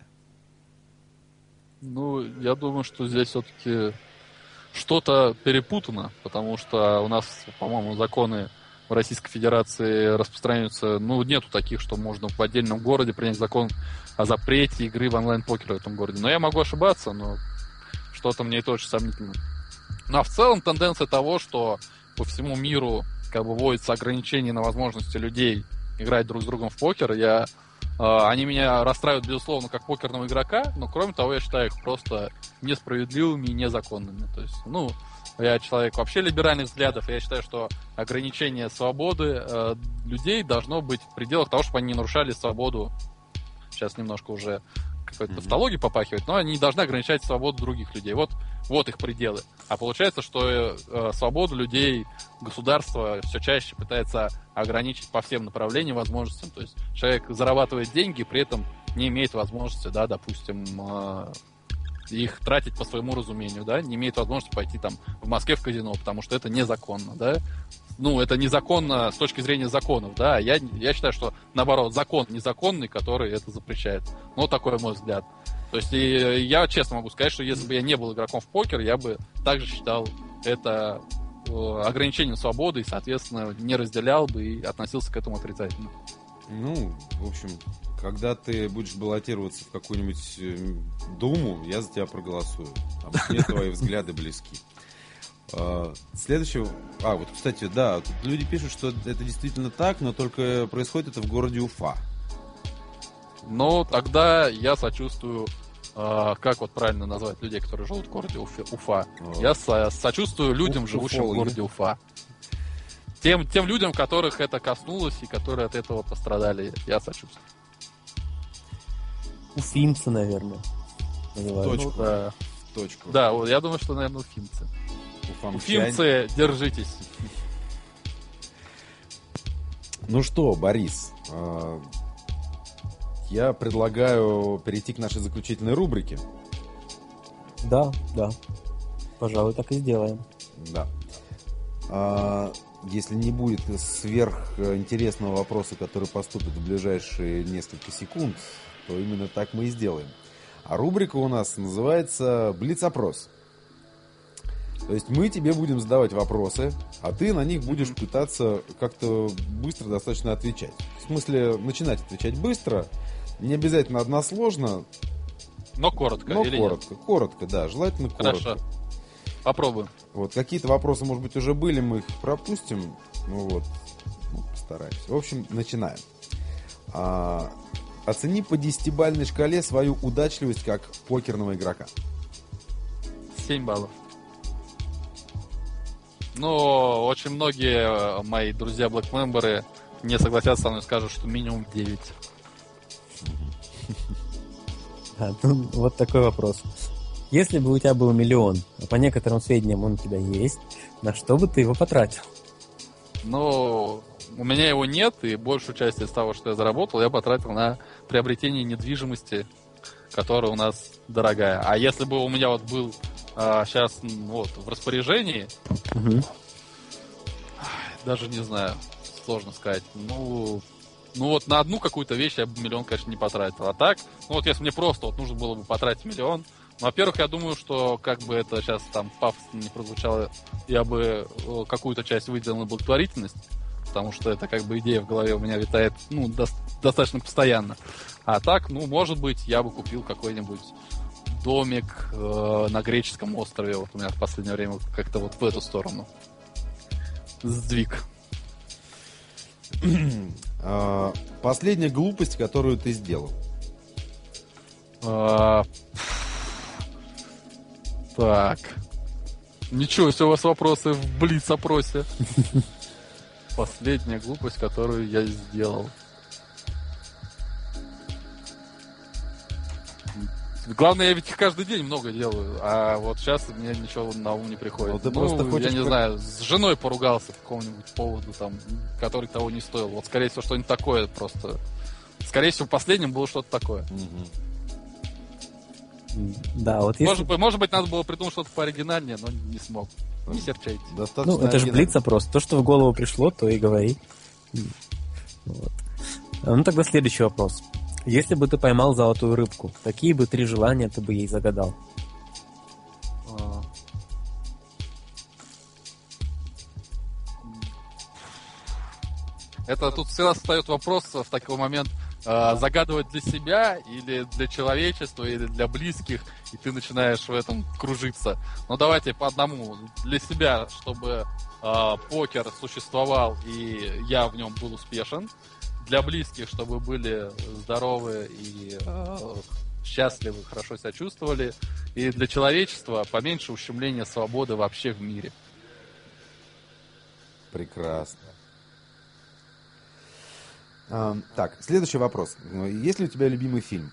Ну, я думаю, что здесь все-таки что-то перепутано, потому что у нас, по-моему, законы в Российской Федерации распространяются, ну, нету таких, что можно в отдельном городе принять закон о запрете игры в онлайн-покер в этом городе. Но я могу ошибаться, но что-то мне это очень сомнительно. Ну, а в целом тенденция того, что по всему миру как бы вводятся ограничения на возможности людей играть друг с другом в покер, я, э, они меня расстраивают, безусловно, как покерного игрока, но, кроме того, я считаю их просто несправедливыми и незаконными. То есть, ну, я человек вообще либеральных взглядов, и я считаю, что ограничение свободы э, людей должно быть в пределах того, чтобы они не нарушали свободу. Сейчас немножко уже какой-то mm-hmm. тавтологии попахивает, но они не должны ограничать свободу других людей. Вот, вот их пределы. А получается, что э, свободу людей государство все чаще пытается ограничить по всем направлениям, возможностям. То есть человек зарабатывает деньги, при этом не имеет возможности, да, допустим, э, их тратить по своему разумению, да, не имеет возможности пойти там в Москве в казино, потому что это незаконно, да. Ну, это незаконно с точки зрения законов, да. Я, я считаю, что, наоборот, закон незаконный, который это запрещает. Ну, вот такой мой взгляд. То есть, и я честно могу сказать, что если бы я не был игроком в покер, я бы также считал это ограничением свободы и, соответственно, не разделял бы и относился к этому отрицательно. Ну, в общем, когда ты будешь баллотироваться в какую-нибудь Думу, я за тебя проголосую. А мне твои взгляды близки. Следующего... А, вот, кстати, да, тут люди пишут, что это действительно так, но только происходит это в городе Уфа. Ну, тогда я сочувствую э, как вот правильно назвать людей, которые живут в городе Уфе, Уфа. О. Я со- сочувствую людям, Уф, живущим уфологи. в городе Уфа. Тем, тем людям, которых это коснулось и которые от этого пострадали, я сочувствую. Уфимцы, наверное. Точку. Ну, да. Точку. Да, я думаю, что, наверное, уфимцы. Уфамчане. Уфимцы, держитесь. Ну что, Борис, я предлагаю перейти к нашей заключительной рубрике. Да, да. Пожалуй, так и сделаем. Да. А, если не будет сверхинтересного вопроса, который поступит в ближайшие несколько секунд, то именно так мы и сделаем. А рубрика у нас называется «Блиц-опрос». То есть мы тебе будем задавать вопросы, а ты на них будешь пытаться как-то быстро достаточно отвечать. В смысле, начинать отвечать быстро, не обязательно односложно. Но коротко, но или коротко, нет? Коротко, да, желательно коротко. Хорошо, попробуем. Вот, какие-то вопросы, может быть, уже были, мы их пропустим. Ну вот, ну, постараемся. В общем, начинаем. А, оцени по десятибалльной шкале свою удачливость как покерного игрока. семь баллов. Но очень многие мои друзья блэк-мемберы не согласятся со мной и скажут, что минимум девять. А, ну, вот такой вопрос. Если бы у тебя был миллион, а по некоторым сведениям он у тебя есть, на что бы ты его потратил? Ну, у меня его нет, и большую часть из того, что я заработал, я потратил на приобретение недвижимости, которая у нас дорогая. А если бы у меня вот был а, сейчас вот в распоряжении, угу. даже не знаю, сложно сказать. Ну, ну вот на одну какую-то вещь я бы миллион, конечно, не потратил. А так, ну вот если мне просто вот нужно было бы потратить миллион, ну, во-первых, я думаю, что как бы это сейчас там пафосно не прозвучало, я бы какую-то часть выделил на благотворительность, потому что это как бы идея в голове у меня витает, ну, до- достаточно постоянно. А так, ну, может быть, я бы купил какой-нибудь домик э, на греческом острове. Вот у меня в последнее время как-то вот в эту сторону сдвиг. Последняя глупость, которую ты сделал. А, так. Ничего, если у вас вопросы в блиц-опросе. Последняя глупость, которую я сделал. Главное, я ведь их каждый день много делаю, а вот сейчас мне ничего на ум не приходит. Вот ты ну, просто хочешь я не как... знаю, с женой поругался по какому-нибудь поводу, там, который того не стоил. Вот, скорее всего, что-нибудь такое просто. Скорее всего, последним было что-то такое. Угу. Да, вот если... может, быть, может быть, надо было придумать что-то пооригинальнее, но не смог. Не серчайте. Ну, это же блиц-опрос. То, что в голову пришло, то и говори. Вот. Ну, тогда следующий вопрос. Если бы ты поймал золотую рыбку, какие бы три желания ты бы ей загадал? Это тут всегда встает вопрос в такой момент, э, загадывать для себя или для человечества, или для близких, и ты начинаешь в этом кружиться. Но давайте по одному. Для себя, чтобы э, покер существовал, и я в нем был успешен. Для близких, чтобы были здоровы и э, счастливы, хорошо себя чувствовали. И для человечества поменьше ущемления свободы вообще в мире. Прекрасно. А, так, следующий вопрос. Есть ли у тебя любимый фильм?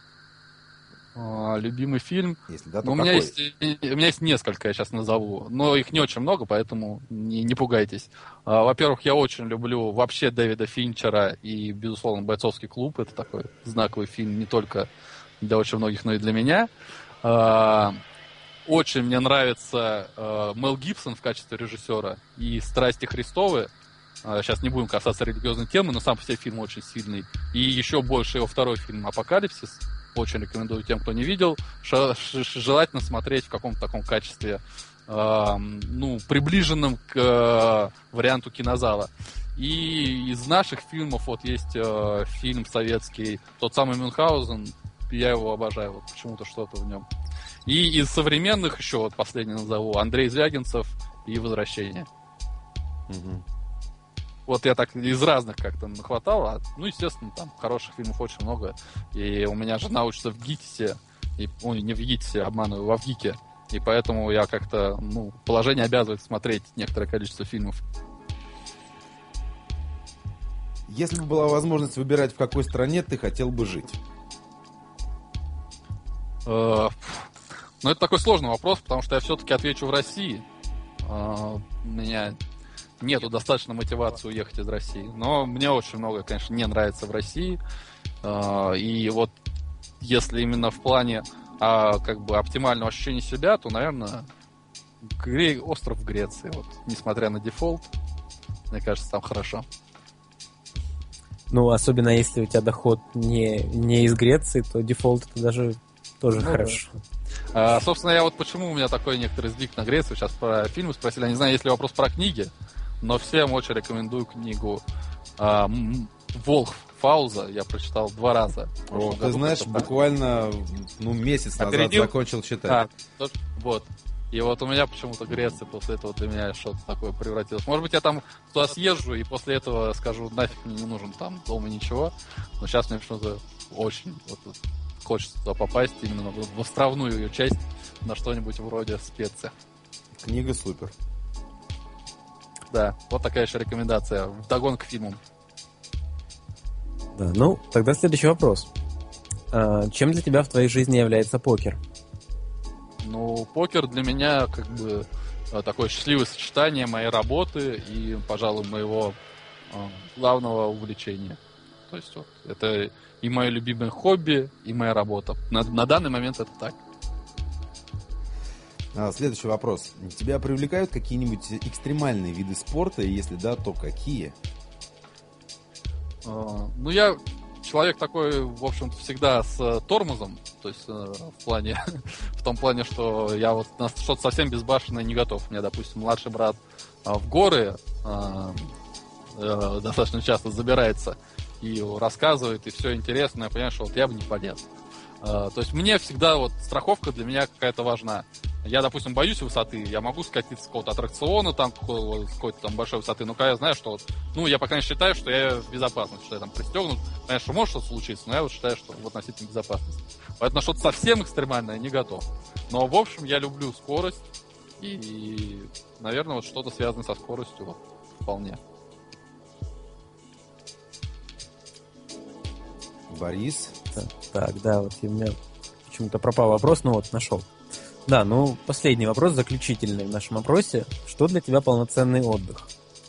А, любимый фильм? Если да, то ну, у, какой? меня есть, у меня есть несколько, я сейчас назову. Но их не очень много, поэтому не, не пугайтесь. А, во-первых, я очень люблю вообще Дэвида Финчера и, безусловно, «Бойцовский клуб». Это такой знаковый фильм не только для очень многих, но и для меня. А, очень мне нравится а, Мел Гибсон в качестве режиссера и «Страсти Христовы». Сейчас не будем касаться религиозной темы, но сам по себе фильм очень сильный. И еще больше его второй фильм «Апокалипсис». Очень рекомендую тем, кто не видел. Ш- ш- желательно смотреть в каком-то таком качестве, э, ну, приближенном к э, варианту кинозала. И из наших фильмов вот есть э, фильм советский, тот самый «Мюнхгаузен». Я его обожаю, вот почему-то что-то в нем. И из современных еще, вот последний назову, Андрей Звягинцев и «Возвращение». Угу. Вот я так из разных как-то нахватал. А, ну, естественно, там хороших фильмов очень много. И у меня жена учится в ГИТИСе. И, ой, не в ГИТИСе, обманываю, во ВГИКе. И поэтому я как-то, ну, положение обязывает смотреть некоторое количество фильмов. Если бы была возможность выбирать, в какой стране ты хотел бы жить? Э, Ну, это такой сложный вопрос, потому что я все-таки отвечу в России. Э, У меня нету достаточно мотивации уехать из России. Но мне очень много, конечно, не нравится в России. Э, И вот если именно в плане а, как бы оптимального ощущения себя, то, наверное, Гре... остров в Греции. Вот, несмотря на дефолт, мне кажется, там хорошо. Ну, особенно если у тебя доход не, не из Греции, то дефолт это даже тоже Ну, хорошо. А, собственно, я вот почему у меня такой некоторый сдвиг на Грецию. Сейчас про фильмы спросили. Я не знаю, есть ли вопрос про книги, но всем очень рекомендую книгу а, м- «Волх» Фауза. Я прочитал два раза. в прошлом О, ты году, знаешь, как-то так. буквально ну, месяц назад Опередил? закончил читать. А, тоже- вот. И вот у меня почему-то Греция после этого для меня что-то такое превратилось. Может быть, я там туда съезжу и после этого скажу, нафиг мне не нужен там дома ничего. Но сейчас мне почему-то очень вот, вот, хочется туда попасть, именно в, в островную ее часть, на что-нибудь вроде Специя. Книга супер. Да, вот такая еще рекомендация. Вдогон к фильмам. Да, ну, тогда следующий вопрос. А, чем для тебя в твоей жизни является покер? Ну, покер для меня как бы э, такое счастливое сочетание моей работы и, пожалуй, моего э, главного увлечения. То есть вот это и мое любимое хобби, и моя работа. На, на данный момент это так. А, следующий вопрос. Тебя привлекают какие-нибудь экстремальные виды спорта? И если да, то какие? Э, ну, я человек такой, в общем-то, всегда с э, тормозом. То есть э, в плане, в том плане, что я вот на что-то совсем безбашенное не готов. У меня, допустим, младший брат э, в горы э, э, достаточно часто забирается и рассказывает, и все интересно. Я понимаю, что вот я бы не полез. Э, то есть мне всегда вот страховка для меня какая-то важна. Я, допустим, боюсь высоты, я могу скатиться с какого-то аттракциона, там, какой-то, какой-то там большой высоты, но когда я знаю, что вот, ну, я пока не считаю, что я в безопасности, что я там пристегнут. Конечно, может что-то случиться, но я вот считаю, что в относительной безопасности. Поэтому на что-то совсем экстремальное не готов. Но, в общем, я люблю скорость, и, и наверное, вот что-то связанное со скоростью вот, вполне. Борис? Так, так, да, вот у меня почему-то пропал вопрос, но вот нашел. Да, ну, последний вопрос, заключительный в нашем опросе. Что для тебя полноценный отдых?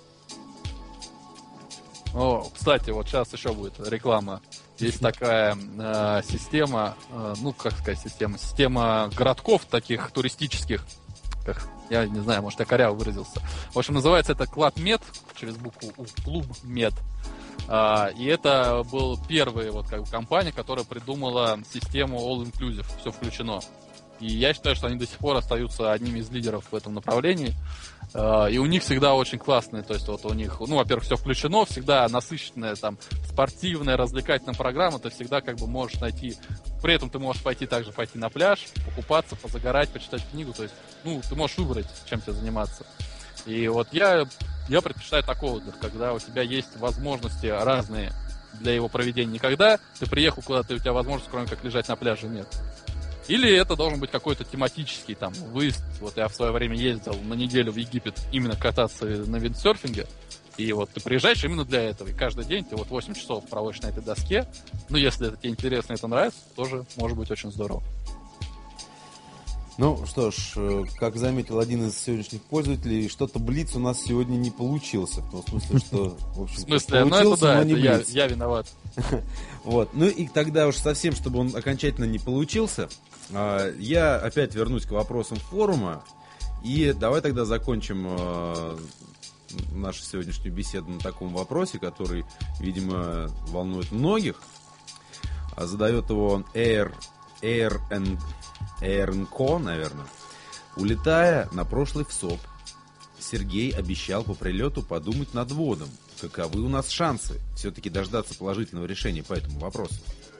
О, кстати, вот сейчас еще будет реклама. Есть такая э, система, э, ну, как сказать, система, система городков таких туристических, как, я не знаю, может, я коряво выразился. В общем, называется это Club Med, через букву У, Клуб Мед. А, и это был первый вот как бы компания, которая придумала систему All Inclusive, все включено. И я считаю, что они до сих пор остаются одними из лидеров в этом направлении. И у них всегда очень классные, то есть вот у них, ну, во-первых, все включено, всегда насыщенная там спортивная, развлекательная программа, ты всегда как бы можешь найти, при этом ты можешь пойти также пойти на пляж, покупаться, позагорать, почитать книгу, то есть, ну, ты можешь выбрать, чем тебе заниматься. И вот я, я предпочитаю такой отдых, когда у тебя есть возможности разные для его проведения. Никогда ты приехал куда-то, и у тебя возможности, кроме как лежать на пляже, нет. Или это должен быть какой-то тематический там выезд. Вот я в свое время ездил на неделю в Египет именно кататься на виндсерфинге. И вот ты приезжаешь именно для этого. И каждый день ты вот восемь часов проводишь на этой доске. Ну, если это тебе интересно, это нравится, тоже может быть очень здорово. Ну что ж, как заметил один из сегодняшних пользователей, что-то блиц у нас сегодня не получился. В том смысле, что, в общем, В смысле, ну это да, это я, я виноват. Вот. Ну и тогда уж совсем, чтобы он окончательно не получился, я опять вернусь к вопросам форума. И давай тогда закончим нашу сегодняшнюю беседу на таком вопросе, который, видимо, волнует многих. Задает его Air, Air and... Эрнко, наверное. Улетая на прошлый ВСОП, Сергей обещал по прилету подумать над вводом. Каковы у нас шансы все-таки дождаться положительного решения по этому вопросу?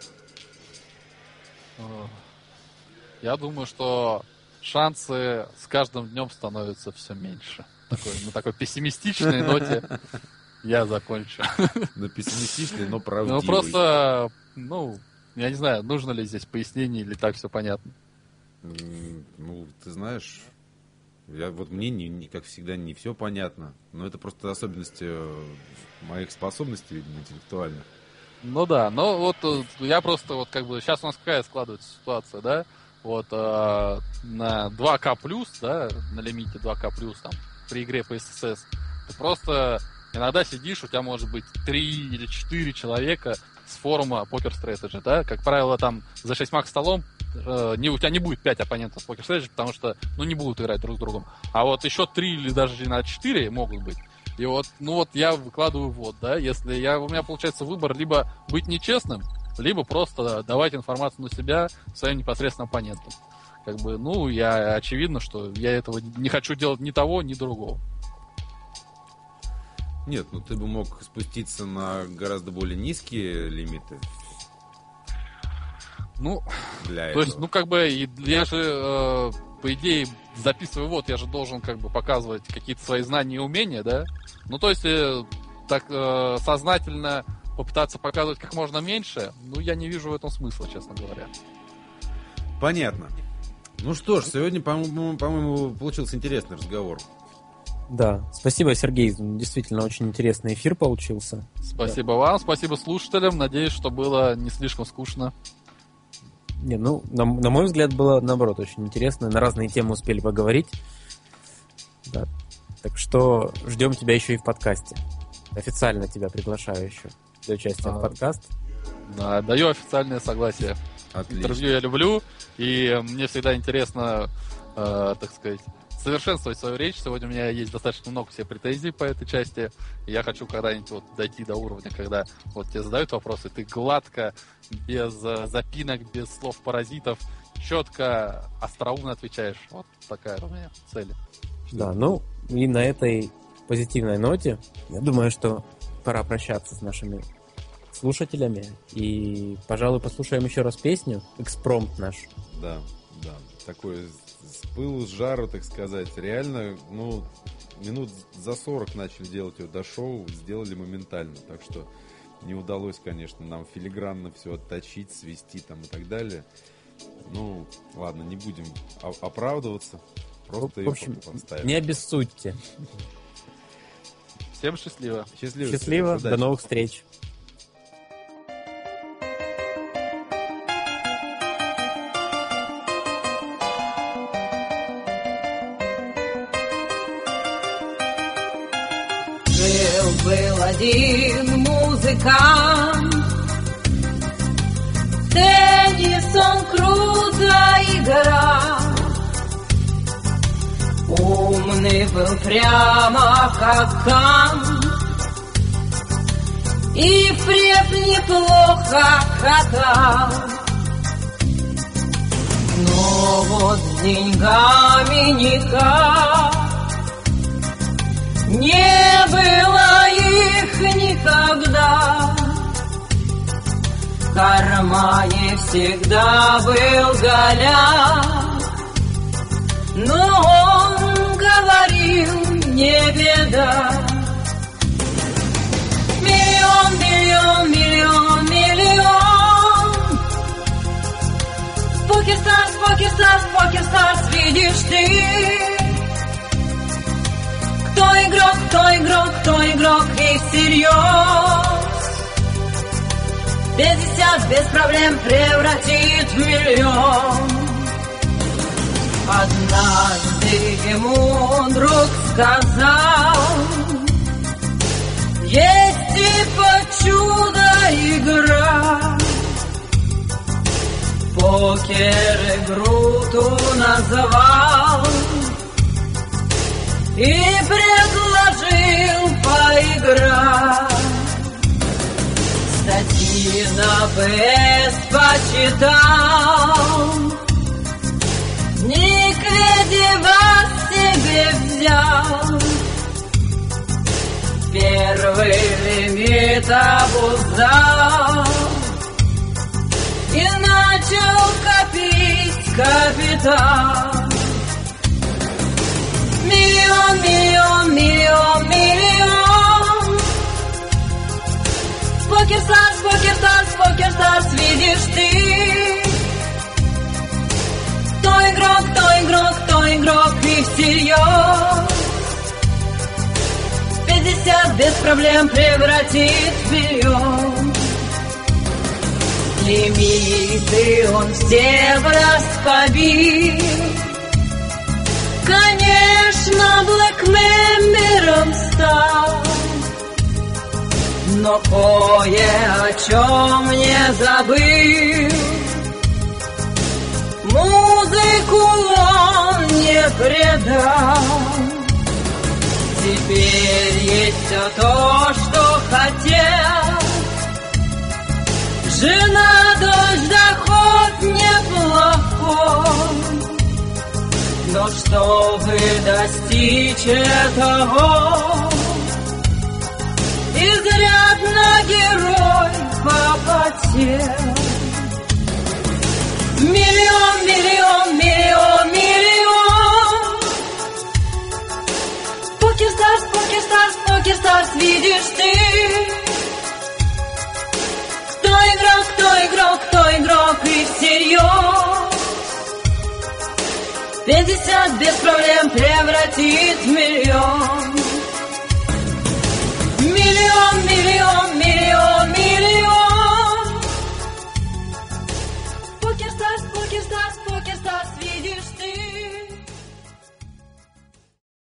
Я думаю, что шансы с каждым днем становятся все меньше. Такой, на такой пессимистичной ноте я закончу. На пессимистичной, но правдивой. Ну, просто, ну, Я не знаю, нужно ли здесь пояснение или так все понятно. Ну, ты знаешь, я, вот мне, не, не, как всегда, не все понятно. Но это просто особенности моих способностей, видимо, интеллектуальных. Ну да, но вот я просто вот как бы... Сейчас у нас какая складывается ситуация, да? Вот э, на два ка плюс, да, на лимите два ка плюс, там, при игре по эс эс эс, ты просто иногда сидишь, у тебя может быть три или четыре человека с форума Poker Strategy, да? Как правило, там за шесть макс столом э, не, у тебя не будет пять оппонентов Poker Strategy, потому что, ну, не будут играть друг с другом. А вот еще три или даже четыре могут быть. И вот, ну вот я выкладываю вот, да, если я, у меня получается выбор либо быть нечестным, либо просто давать информацию на себя своим непосредственным оппонентам. Как бы, ну, я очевидно, что я этого не хочу делать ни того, ни другого. Нет, ну ты бы мог спуститься на гораздо более низкие лимиты. Ну, для то этого. есть, ну, как бы, я же, э, по идее, записываю вот, я же должен, как бы, показывать какие-то свои знания и умения, да? Ну, то есть, э, так э, сознательно попытаться показывать как можно меньше, ну, я не вижу в этом смысла, честно говоря. Понятно. Ну что ж, сегодня, по-моему, по-моему, получился интересный разговор. Да, спасибо, Сергей, действительно очень интересный эфир получился. Спасибо да. вам, спасибо слушателям, надеюсь, что было не слишком скучно. Не, ну, на, на мой взгляд, было, наоборот, очень интересно, на разные темы успели поговорить. Да. Так что ждем тебя еще и в подкасте. Официально тебя приглашаю еще для участия а, в подкаст. Да, даю официальное согласие. Отлично. Интервью я люблю, и мне всегда интересно, э, так сказать, совершенствовать свою речь. Сегодня у меня есть достаточно много всех претензий по этой части. И я хочу когда-нибудь вот дойти до уровня, когда вот тебе задают вопросы, ты гладко, без запинок, без слов-паразитов, четко, остроумно отвечаешь. Вот такая у меня цель. Да, ну и на этой позитивной ноте я думаю, что пора прощаться с нашими слушателями. И, пожалуй, послушаем еще раз песню «Экспромт» наш. Да, да. Такой с пылу, с жару, так сказать. Реально, ну, минут за сорок начали делать ее до шоу, сделали моментально. Так что не удалось, конечно, нам филигранно все отточить, свести там и так далее. Ну, ладно, не будем оправдываться. Просто в общем, ее поставим. Не обессудьте. Всем счастливо. Счастливо. Счастливо. До новых встреч. Был один музыкант, в теннис он круто играл, умный был прямо как Кант, и впред неплохо катал. Но вот с деньгами никак не было их никогда. В кармане всегда был голяк, но он говорил, не беда. Миллион, миллион, миллион, миллион. Покер Старс, Покер Старс, Покер Старс, видишь ты. Кто игрок, кто игрок, кто игрок и всерьез пятьдесят без проблем превратит в миллион. Однажды ему друг сказал, есть типа чудо-игра, покер игру ту назвал и предложил поиграть. Статьи на ПС почитал, Никведева себе взял. Первый лимит обуздал и начал копить капитал. Миллион, миллион, миллион, миллион. Покер Старс, Покер Покерстарс, Покерстарс, видишь ты. Кто игрок, кто игрок, кто игрок и всерьез. Пятьдесят без проблем превратит в миллион. Лимиты он все в раз побил. Конечно, блэкмембером стал, но кое о чем не забыл. Музыку он не предал. Теперь есть все то, что хотел. Жена, дочь, доход неплохой. Но чтобы достичь этого, изрядно герой попотел. Миллион, миллион, миллион, миллион. Покерстарс, Покерстарс, Покерстарс, видишь ты. Кто игрок, кто игрок, кто игрок и всерьез. Пятьдесят без проблем превратит в миллион.